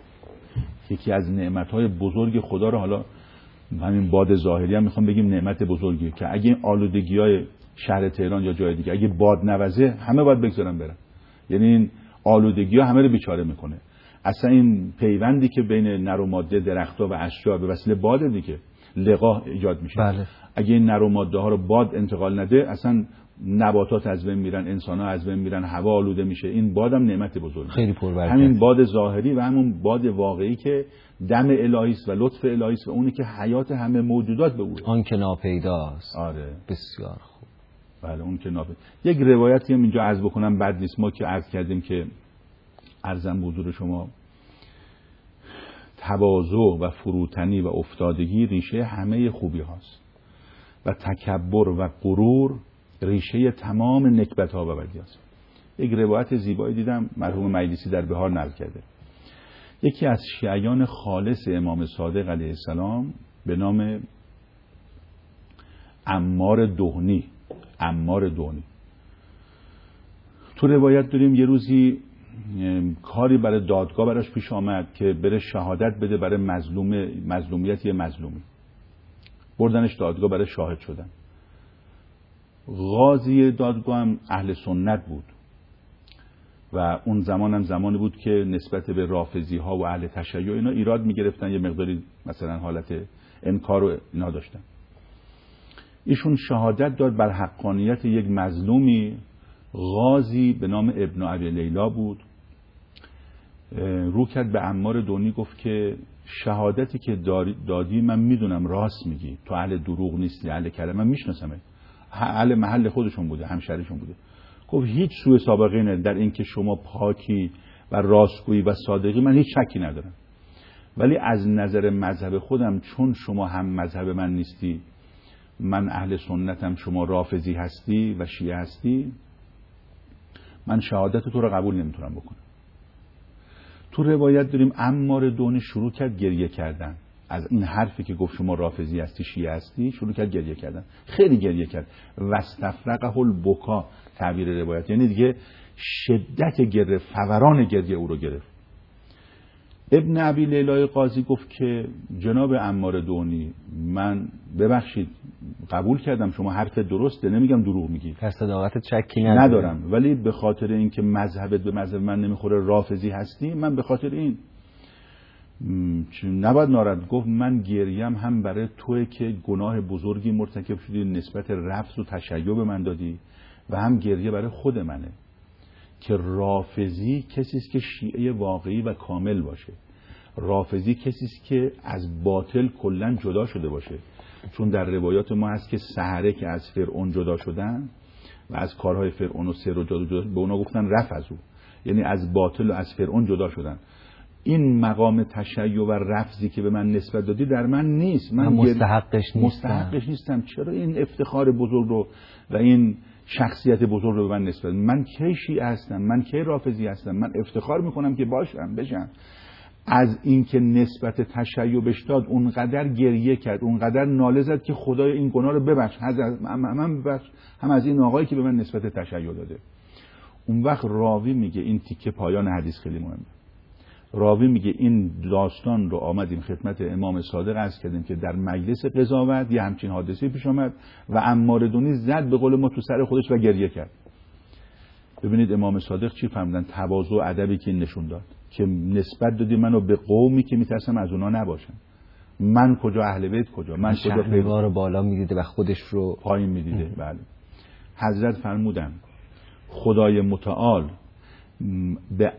Speaker 3: یکی از نعمتهای بزرگ خدا رو، حالا همین باد ظاهری هم میخوام بگیم نعمت بزرگی، که اگه این آلودگی‌های شهر تهران یا جای دیگه اگه باد نوزه همه باید بگذارن برن، یعنی این آلودگی‌ها همه رو بیچاره میکنه. اصلا این پیوندی که بین نر و ماده درخت‌ها و اشجار به وسیله باد دیگه لقاح ایجاد میشه.
Speaker 2: بله.
Speaker 3: اگه این نر و ماده ها رو باد انتقال نده اصلا نباتات از بین میرن، انسان‌ها از بین میرن، هوا آلوده میشه. این بادم نعمت بزرگی،
Speaker 2: خیلی پربرکت.
Speaker 3: همین باد ظاهری و همون باد واقعی که دم الهی است و لطف الهی است و اونی که حیات همه موجودات به اوست،
Speaker 2: آن که ناپیداست.
Speaker 3: آره
Speaker 2: بسیار خوب.
Speaker 3: بله اون که ناپیدا. یک روایتی هم اینجا عرض بکنم بد نیست. ما که عرض کردیم که عرضم حضور شما تواضع و فروتنی و افتادگی ریشه همه خوبی هاست و تکبر و غرور ریشه تمام نکبت ها و بدی هاست. یک روایت زیبایی دیدم مرحوم مجلسی در بهار نقل کرده. یکی از شیعیان خالص امام صادق علیه السلام به نام عمار دهنی تو روایت داریم یه روزی کاری برای دادگاه براش پیش آمد که بره شهادت بده برای مظلومیت یه مظلومی. بردنش دادگاه برای شاهد شدن. قاضی دادگاه هم اهل سنت بود و اون زمان هم زمانی بود که نسبت به رافضی ها و اهل تشیع اینا ایراد میگرفتن، یه مقداری مثلا حالت انکار و اینا داشتن. ایشون شهادت داد بر حقانیت یک مظلومی. قاضی به نام ابن ابی لیلا بود، رو کرد به عمار دونی گفت که شهادتی که دادی من میدونم راست میگی، تو اهل دروغ نیستی، اهل کلام، من میشناسمه، اهل محل خودشون بوده، همشهریشون بوده. گفت هیچ سوء سابقه نه در این که شما پاکی و راستگویی و صادقی، من هیچ شکی ندارم، ولی از نظر مذهب خودم چون شما هم مذهب من نیستی، من اهل سنتم، شما رافضی هستی و شیعه هستی، من شهادت تو رو قبول نمیتونم بکنم. تو روایت داریم عمار دونی شروع کرد گریه کردن از این حرفی که گفت شما رافضی هستی، شیعه هستی، شروع کرد گریه کردن، خیلی گریه کرد. واستفرقه البکا تعبیر روایت، یعنی دیگه شدت گریه، فوران گریه او رو گرفت. ابن ابی لیلای قاضی گفت که جناب عمار دونی، من ببخشید قبول کردم شما حرف درسته، نمیگم دروغ میگی،
Speaker 2: پس صداقتت شکی
Speaker 3: ندارم، ولی به خاطر اینکه مذهبت به مذهب من نمیخوره، رافضی هستی، من به خاطر این نباید ناراحت. گفت من گریم هم برای توئه که گناه بزرگی مرتکب شدی، نسبت رفض و تشیع به من دادی، و هم گریه برای خود منه که رافضی کسی است که شیعه واقعی و کامل باشه. رافضی کسی است که از باطل کلا جدا شده باشه، چون در روایات ما هست که سحره که از فرعون جدا شدن و از کارهای فرعون و سحر و جادو به اونا گفتن رفضوا، یعنی از باطل و از فرعون جدا شدن. این مقام تشیع و رفضی که به من نسبت دادی در من نیست، من مستحقش نیستم. چرا این افتخار بزرگ رو و این شخصیت بزرگ رو به من نسبت؟ من کی شیعه هستم، من کی رافضی هستم، من افتخار میکنم که بشم. از این که نسبت تشیع بهش داد اونقدر گریه کرد، اونقدر ناله زد که خدای این گناه رو ببخش، من ببخش، هم از این آقایی که به من نسبت تشیع داده. اون وقت راوی میگه، این تیکه پایان حدیث خیلی مهمه، راوی میگه این داستان رو آمدیم خدمت امام صادق عرض کردیم که در مجلس قضاوت یه همچین حادثه پیش آمد و عمار دونی زد به قول ما تو سر خودش و گریه کرد. ببینید امام صادق چی فرمودن، تواضع و ادبی که نشون داد که نسبت دادی منو به قومی که میترسم از اونا نباشم. من کجا، اهل بیت کجا، من کجا،
Speaker 2: پیغمبر رو بالا میدیده و خودش رو
Speaker 3: پایین میدیده. بله. حضرت فرمودن خدای متعال به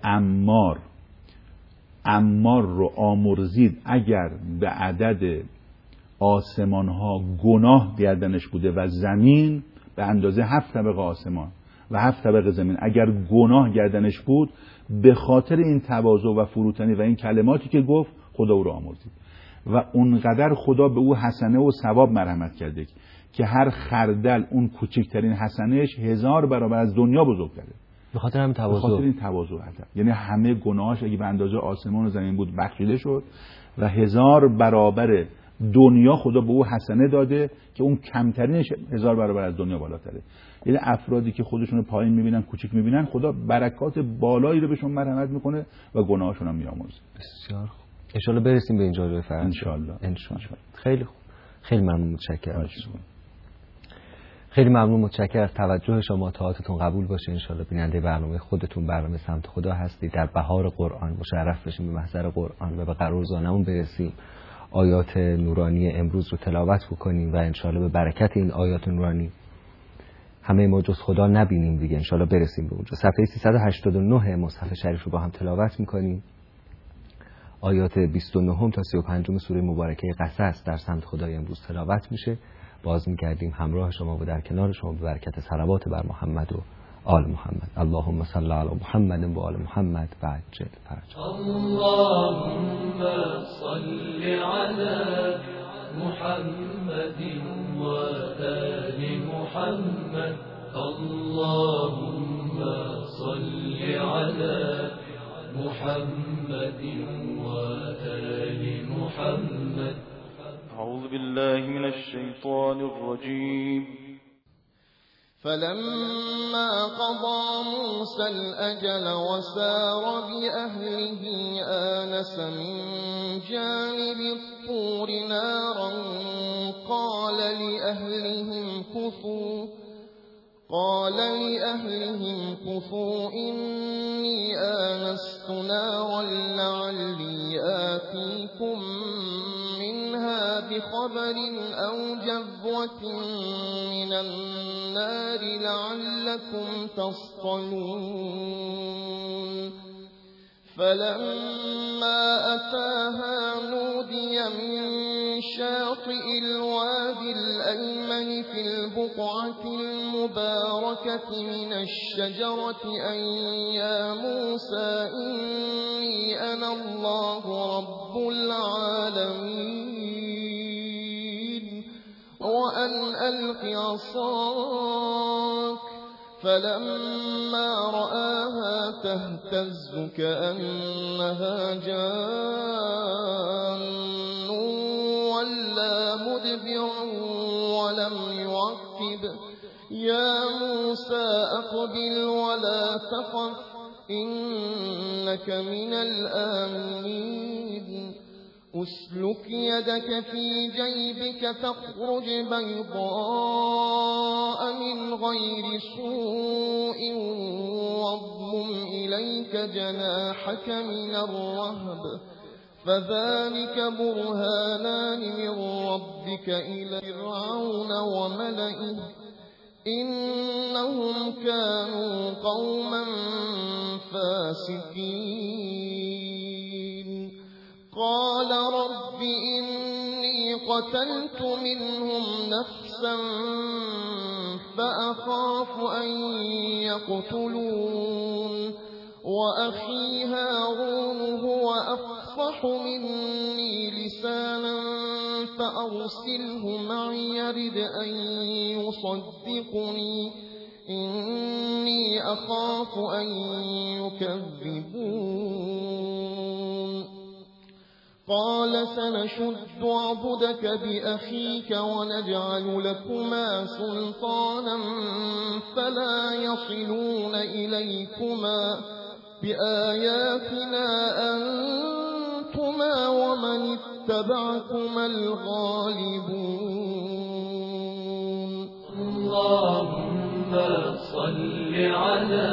Speaker 3: عمار رو آمرزید اگر به عدد آسمان ها گناه گردنش بوده و زمین به اندازه 7 طبقه آسمان و 7 طبقه زمین، اگر گناه گردنش بود، به خاطر این تواضع و فروتنی و این کلماتی که گفت خدا او رو آمرزید و اونقدر خدا به او حسنه و ثواب مرحمت کرده که هر خردل اون کوچکترین حسنهش 1000 برابر از دنیا بزرگتره.
Speaker 2: به خاطر همین تواضع،
Speaker 3: به خاطر این تواضع. یعنی همه گناهاش اگه به اندازه آسمان و زمین بود بخشیده شد و 1000 برابر دنیا خدا به او حسنه داده که اون کمترینش 1000 برابر از دنیا بالاتره. یعنی افرادی که خودشون رو پایین میبینن، کوچیک میبینن، خدا برکات بالایی رو بهشون مرحمت میکنه و گناهاشون هم میآمرزه.
Speaker 2: بسیار خوب. ان شاء الله برسیم به اینجا جای فرض.
Speaker 3: ان شاء الله.
Speaker 2: خیلی خوب. خیلی ممنون، متشکرم. خیلی ممنون، متشکرم از توجه شما. طاعتتون قبول باشه. ان شاء الله بیننده برنامه خودتون، برنامه سمت خدا هستید. در بهار قرآن مشرف بشیم به محضر قرآن و به قرارزانمون برسیم. آیات نورانی امروز رو تلاوت بکنیم و ان شاء الله به برکت این آیات نورانی همه ما جز خدا نبینیم دیگه. ان شاء الله برسیم به اونجا. صفحه 389 مصحف شریف رو با هم تلاوت میکنیم. آیات 29 تا 35 سوره مبارکه قصص در سمت خدای امروز تلاوت میشه. باز می‌کردیم همراه شما و در کنار شما به برکت صلوات بر محمد و آل محمد. اللهم صل علی محمد و آل محمد و عجل فرج.
Speaker 4: اللهم صل علی محمد و آل محمد اللهم صل على محمد وآل محمد.
Speaker 5: أعوذ بالله من الشيطان الرجيم.
Speaker 6: فلما قضى موسى الأجل وسار بأهله آنس من جانب الطور نارا قال لأهلهم كثوا إني آنست نارا لعلي آتيكم منها بخبر أو جذوة من النار لعلكم تصطلون. فلما أتاها نودي من شاطئ الوادي الأيمن في البقعة المباركة من الشجرة أن يا موسى إني أنا الله رب العالمين وأن ألق عصاك. فلما رآها تهتز كأنها جان ولا مدبرا ولم يعقب. يا موسى أقبل ولا تخف إنك من الآمنين. أسلك يدك في جيبك تخرج بيضاء من غير سوء واضمم إليك جناحك من الرهب فذلك برهانان من ربك إلى فرعون وملئه إنهم كانوا قوما فاسقين. قال رب إني قتلت منهم نفسا فأخاف أن يقتلون وأخي هارون هو أفصح مني لسانا فأرسله معي يرد أن يصدقني إني أخاف أن يكذبون. قال سنشد عضدك بأخيك ونجعل لكما سلطانا فلا يصلون إليكما بآياتنا أنتما ومن اتبعكما الغالبون.
Speaker 4: اللهم صل على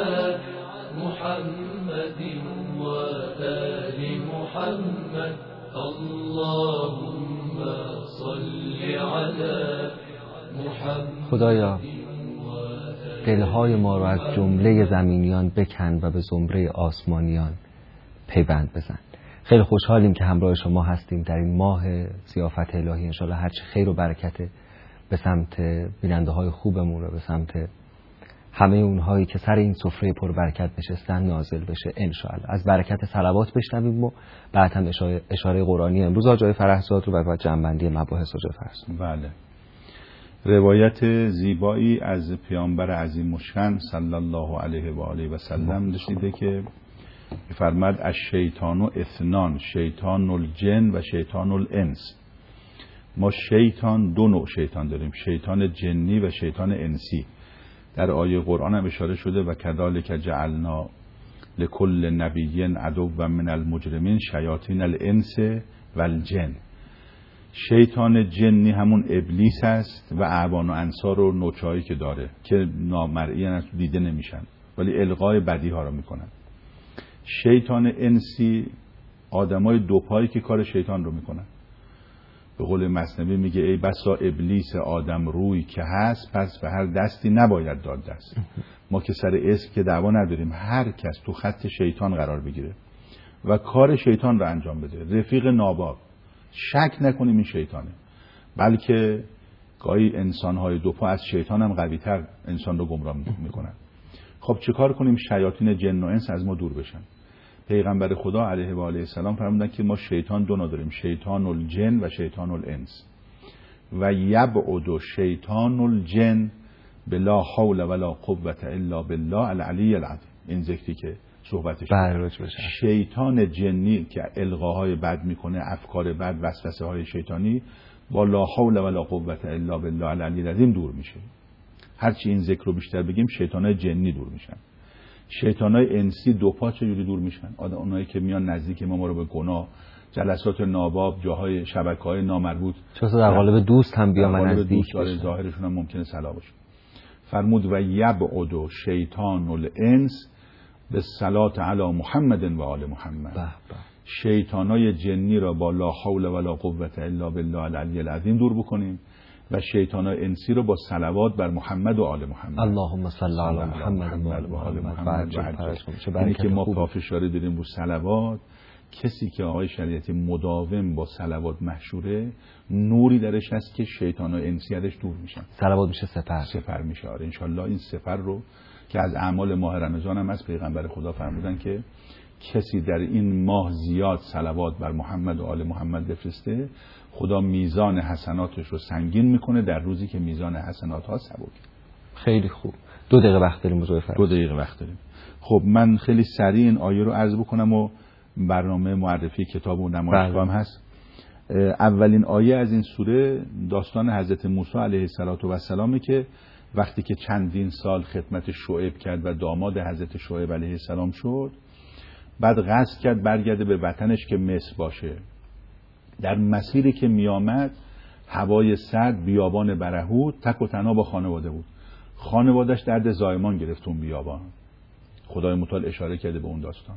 Speaker 4: محمد وآل محمد. اللهم صل على محمد.
Speaker 2: خدایا دلهای ما رو از جمله زمینیان بکن و به زمره آسمانیان پیوند بزن. خیلی خوشحالیم که همراه شما هستیم در این ماه ضیافت الهی. انشالله هرچی خیر و برکت به سمت بیننده های خوبمون و به سمت همه اونهایی که سر این سفره پر برکت نشستن نازل بشه انشالله. از برکت صلوات بشنویم و بعد هم اشاره قرآنی امروز آجای فرهزاد رو و بعد جنبندی مباحث آجای فرهزاد.
Speaker 3: بله. روایت زیبایی از پیامبر عظیم الشأن صلی الله علیه و آله و سلم رسیده که فرمود الشیطان اثنان، شیطان الجن و شیطان الانس. ما شیطان دو نوع شیطان داریم، شیطان جنی و شیطان انسی. در آیه قرآن هم اشاره شده و کذالک جعلنا لکل نبی عدوا من المجرمین شیاطین الانس و الجن. شیطان جنی همون ابلیس است و اعوان و انصار و نوچه‌هایی که داره که نامرئی دیده نمیشن ولی القای بدی ها رو میکنن. شیطان انسی آدمای دوپایی که کار شیطان رو میکنن. به قول مثنوی میگه ای بسا ابلیس آدم روی که هست پس به هر دستی نباید داد دست. ما که سر اسم که دعوا نداریم، هر کس تو خط شیطان قرار بگیره و کار شیطان رو انجام بده، رفیق ناباب، شک نکنیم این شیطانه. بلکه گاهی انسان‌های دوپا از شیطان هم قوی‌تر انسان رو گمراه میکنن. خب چیکار کنیم شیاطین جن و انس از ما دور بشن؟ پیغمبر خدا علیه و آله السلام فرمودن که ما شیطان دو نداریم، شیطان الجن و شیطان الانس. و یبعد شیطان الجن بلا حول ولا قوة الا بالله العلی العظیم. این ذکری که صحبتش شیطان جنی که القاهای بد میکنه، افکار بد، وسوسه های شیطانی، با لا حول ولا قوة الا بالله العلی العظیم دور میشه. هرچی این ذکر رو بیشتر بگیم شیطانای جنی دور میشن. شیطانای انسی دو پا چجوری دور میشن؟ اونایی که میان نزدیک ما رو به گناه، جلسات ناباب، جاهای شبکه‌های نامربوط،
Speaker 2: چون در قالب دوست هم بیان نزدیک
Speaker 3: بشه، ظاهرشون هم ممکنه صلاح باشه. فرمود و یبعد شیطان الانس بالصلاة علی محمد و آل محمد. شیطانای جنی را با لا حول ولا قوة الا بالله العلی العظیم دور بکنیم و شیطانای انسی رو با صلوات بر محمد و آل محمد.
Speaker 2: اللهم صل علی محمد و آل محمد.
Speaker 3: یعنی که ما پافشاری داریم رو صلوات. کسی که آقای شریعتی مداوم با صلوات مشهوره، نوری درش هست که شیطانای انسی ازش دور میشن.
Speaker 2: صلوات میشه
Speaker 3: سپر میشه. آره انشالله این سپر رو که از اعمال ماه رمضان هم از پیغمبر خدا فرمودن که کسی در این ماه زیاد صلوات بر محمد و آل محمد بفرسته، خدا میزان حسناتش رو سنگین میکنه در روزی که میزان حسنات ها سبک.
Speaker 2: خیلی خوب. 2 دقیقه وقت داریم بزرگ فرمایید.
Speaker 3: 2 دقیقه وقت داریم. خب من خیلی سریع این آیه رو عرض بکنم و برنامه معرفی کتاب و نمایشگاه هم هست. اولین آیه از این سوره داستان حضرت موسی علیه السلام که وقتی که چندین سال خدمت شعیب کرد و داماد حضرت شعیب علیه السلام شد، بعد قصد کرد برگرده به وطنش که مصر باشه. در مسیری که می آمد هوای سرد، بیابان برهوت، تک و تنها با خانواده بود. خانوادهش درد زایمان گرفت اون بیابان. خدای متعال اشاره کرده به اون داستان.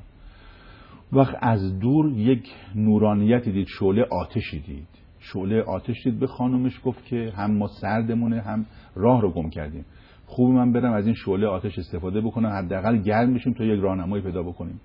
Speaker 3: وقت از دور یک نورانیتی دید، شعله آتشی دید. شعله آتش دید، به خانومش گفت که هم ما سردمونه هم راه رو گم کردیم. خوب من برم از این شعله آتش استفاده بکنم، حداقل گرم بشیم تا یک راهنمایی پیدا بکنیم.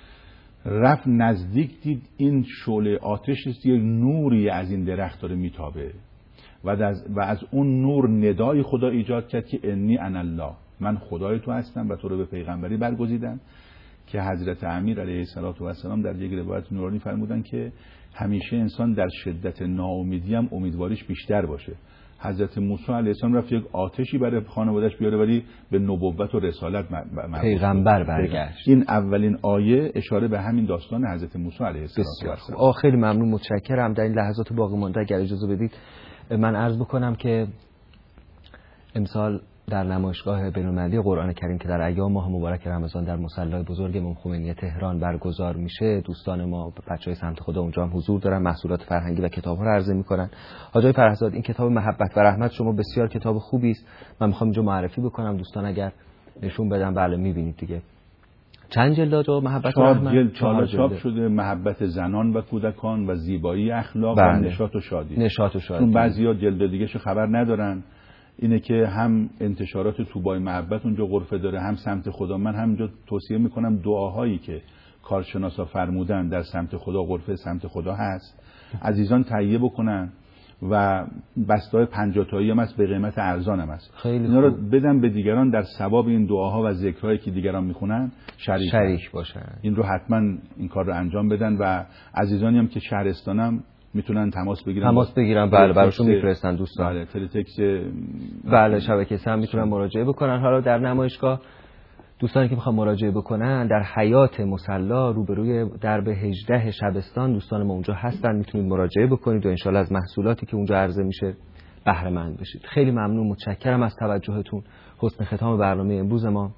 Speaker 3: رفت نزدیک، دید این شعله آتش است، یک نوری از این درخت داره میتابه و از اون نور ندای خدا ایجاد کرد که انی انا الله، من خدای تو هستم و تو رو به پیغمبری برگزیدم. که حضرت امیر علیه السلام در یک روایت نورانی فرمودن که همیشه انسان در شدت ناامیدی هم امیدواریش بیشتر باشه. حضرت موسی علیه السلام رفت یک آتشی برای خانواده‌اش بیاره ولی به نبوت و رسالت
Speaker 2: پیغمبر برگشت.
Speaker 3: این اولین آیه اشاره به همین داستان حضرت موسی علیه السلام.
Speaker 2: خیلی ممنون، متشکرم. در این لحظات باقی مانده اگر اجازه بدید من عرض بکنم که امسال در نمایشگاه بین‌المللی قرآن کریم که در ایام ماه مبارک رمضان در مصلی بزرگ امام خمینی تهران برگزار میشه، دوستان ما بچهای سمت خدا اونجا هم حضور دارن، محصولات فرهنگی و کتاب‌ها رو عرضه میکنن. حاجی فرهزاد، این کتاب محبت و رحمت شما بسیار کتاب خوبی است. من میخوام اینجا معرفی بکنم، دوستان اگر نشون بدن بله میبینید دیگه. چند جلد جو محبت و رحمت؟
Speaker 3: 4 چاپ شده. محبت زنان و کودکان و زیبایی اخلاق و نشاط و شادی. چون بعضیا جلد دیگه‌شو خبر ندارن. اینه که هم انتشارات طوبای محبت اونجا غرفه داره، هم سمت خدا. من همینجا توصیه میکنم دعاهایی که کارشناسا فرمودن در سمت خدا، غرفه سمت خدا هست، عزیزان تهیه بکنن و بسته‌های 50 تایی هم هست، به قیمت ارزان هم هست. اینا رو بدن به دیگران، در ثواب این دعاها و ذکرهایی که دیگران میخونن شریک باشن. این رو حتما این کار رو انجام بدن و عزیزانی هم که شهرستانم میتونن تماس بگیرن.
Speaker 2: بله براشون میفرستن دوستان.
Speaker 3: بله تلتکس،
Speaker 2: بله شبکه سم میتونن مراجعه بکنن. حالا در نمایشگاه دوستانی که میخوان مراجعه بکنن در حیات مصلی روبروی درب 18 شبستان دوستان ما اونجا هستن، میتونید مراجعه بکنید و انشالله از محصولاتی که اونجا عرضه میشه بهره مند بشید. خیلی ممنون، متشکرم از توجهتون. حسن ختام برنامه امروز ما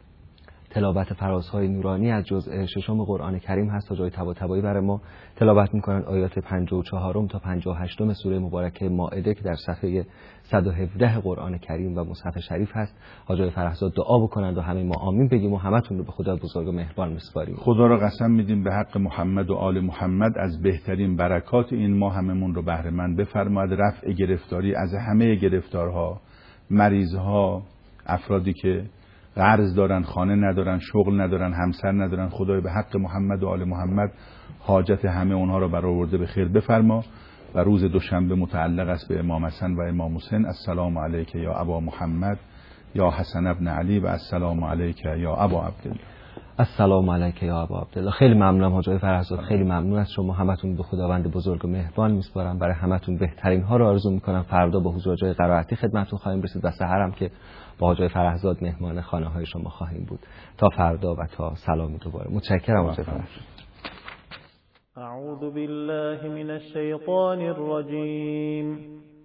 Speaker 2: تلاوت فرازهای نورانی از جزء 6 قرآن کریم هست. تا جای طباطبایی برای ما تلاوت میکنن آیات 54 تا 58 سوره مبارکه مائده که در صفحه 117 قرآن کریم و مصحف شریف هست. حاجی فرهزاد دعا بکنند و همه ما آمین بگیم و همتون رو به خدا بزرگ و مهربان میسپاریم.
Speaker 3: خدا را قسم میدیم به حق محمد و آل محمد از بهترین برکات این ماه هممون رو بهره مند بفرماید. رفع گرفتاری از همه گرفتارها، مریضها، افرادی که قرض دارن، خانه ندارن، شغل ندارن، همسر ندارن، خدای به حق محمد و آل محمد حاجت همه اونها رو برآورده به خیر بفرما. و روز دوشنبه متعلق است به امام حسن و امام حسین. السلام علیک یا ابا محمد یا حسن ابن علی و السلام علیک یا ابا عبدالله.
Speaker 2: السلام علیک یا ابا عبدالله. خیلی ممنونم حاج آقای فرهزاد، خیلی ممنون از شما. همتون به خداوند بزرگ و مهربان میسپارم. برای همتون بهترین ها رو آرزو میکنم. فردا با حضور حاج آقای قرائتی خدمتتون خواهیم رسید و سحرم که با حاج آقای فرهزاد مهمان خانه های شما خواهیم بود. تا فردا و تا سلام دوباره. متشکرم حاج آقای فرهزاد.
Speaker 5: اعوذ بالله من الشیطان الرجیم.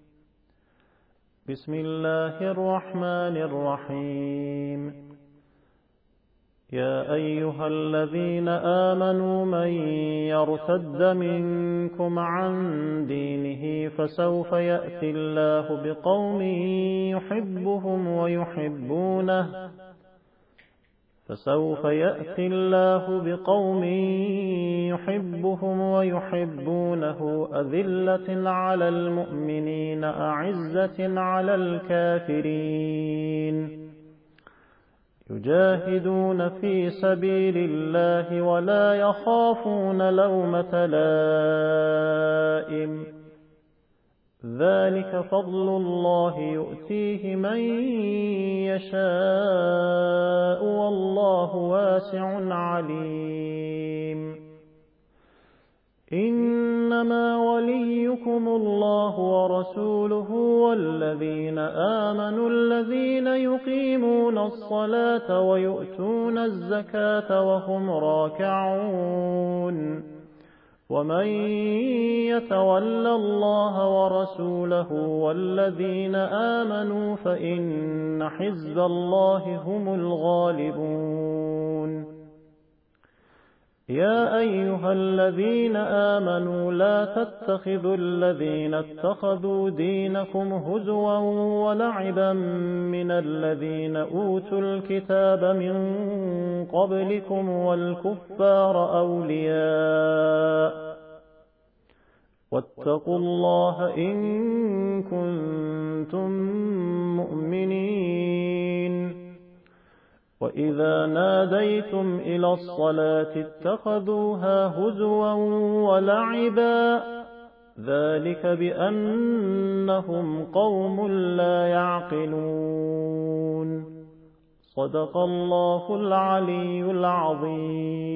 Speaker 5: بسم الله الرحمن الرحیم. يا أيها الذين آمنوا من يرتد منكم عن دينه فسوف يأتي الله بقوم يحبهم ويحبونه أذلة على المؤمنين أعزة على الكافرين يجاهدون في سبيل الله ولا يخافون لومة لائم ذلك فضل الله يؤتيه من يشاء والله واسع عليم. إنما وليكم الله ورسوله والذين آمنوا الذين يقيمون الصلاة ويؤتون الزكاة وهم راكعون. ومن يتول الله ورسوله والذين آمنوا فإن حزب الله هم الغالبون. يا أيها الذين آمنوا لا تتخذوا الذين اتخذوا دينكم هزوا ولعبا من الذين أوتوا الكتاب من قبلكم والكفار أولياء واتقوا الله إن كنتم مؤمنين. وإذا ناديتم إلى الصلاة اتخذوها هزوا ولعبا ذلك بأنهم قوم لا يعقلون. صدق الله العلي العظيم.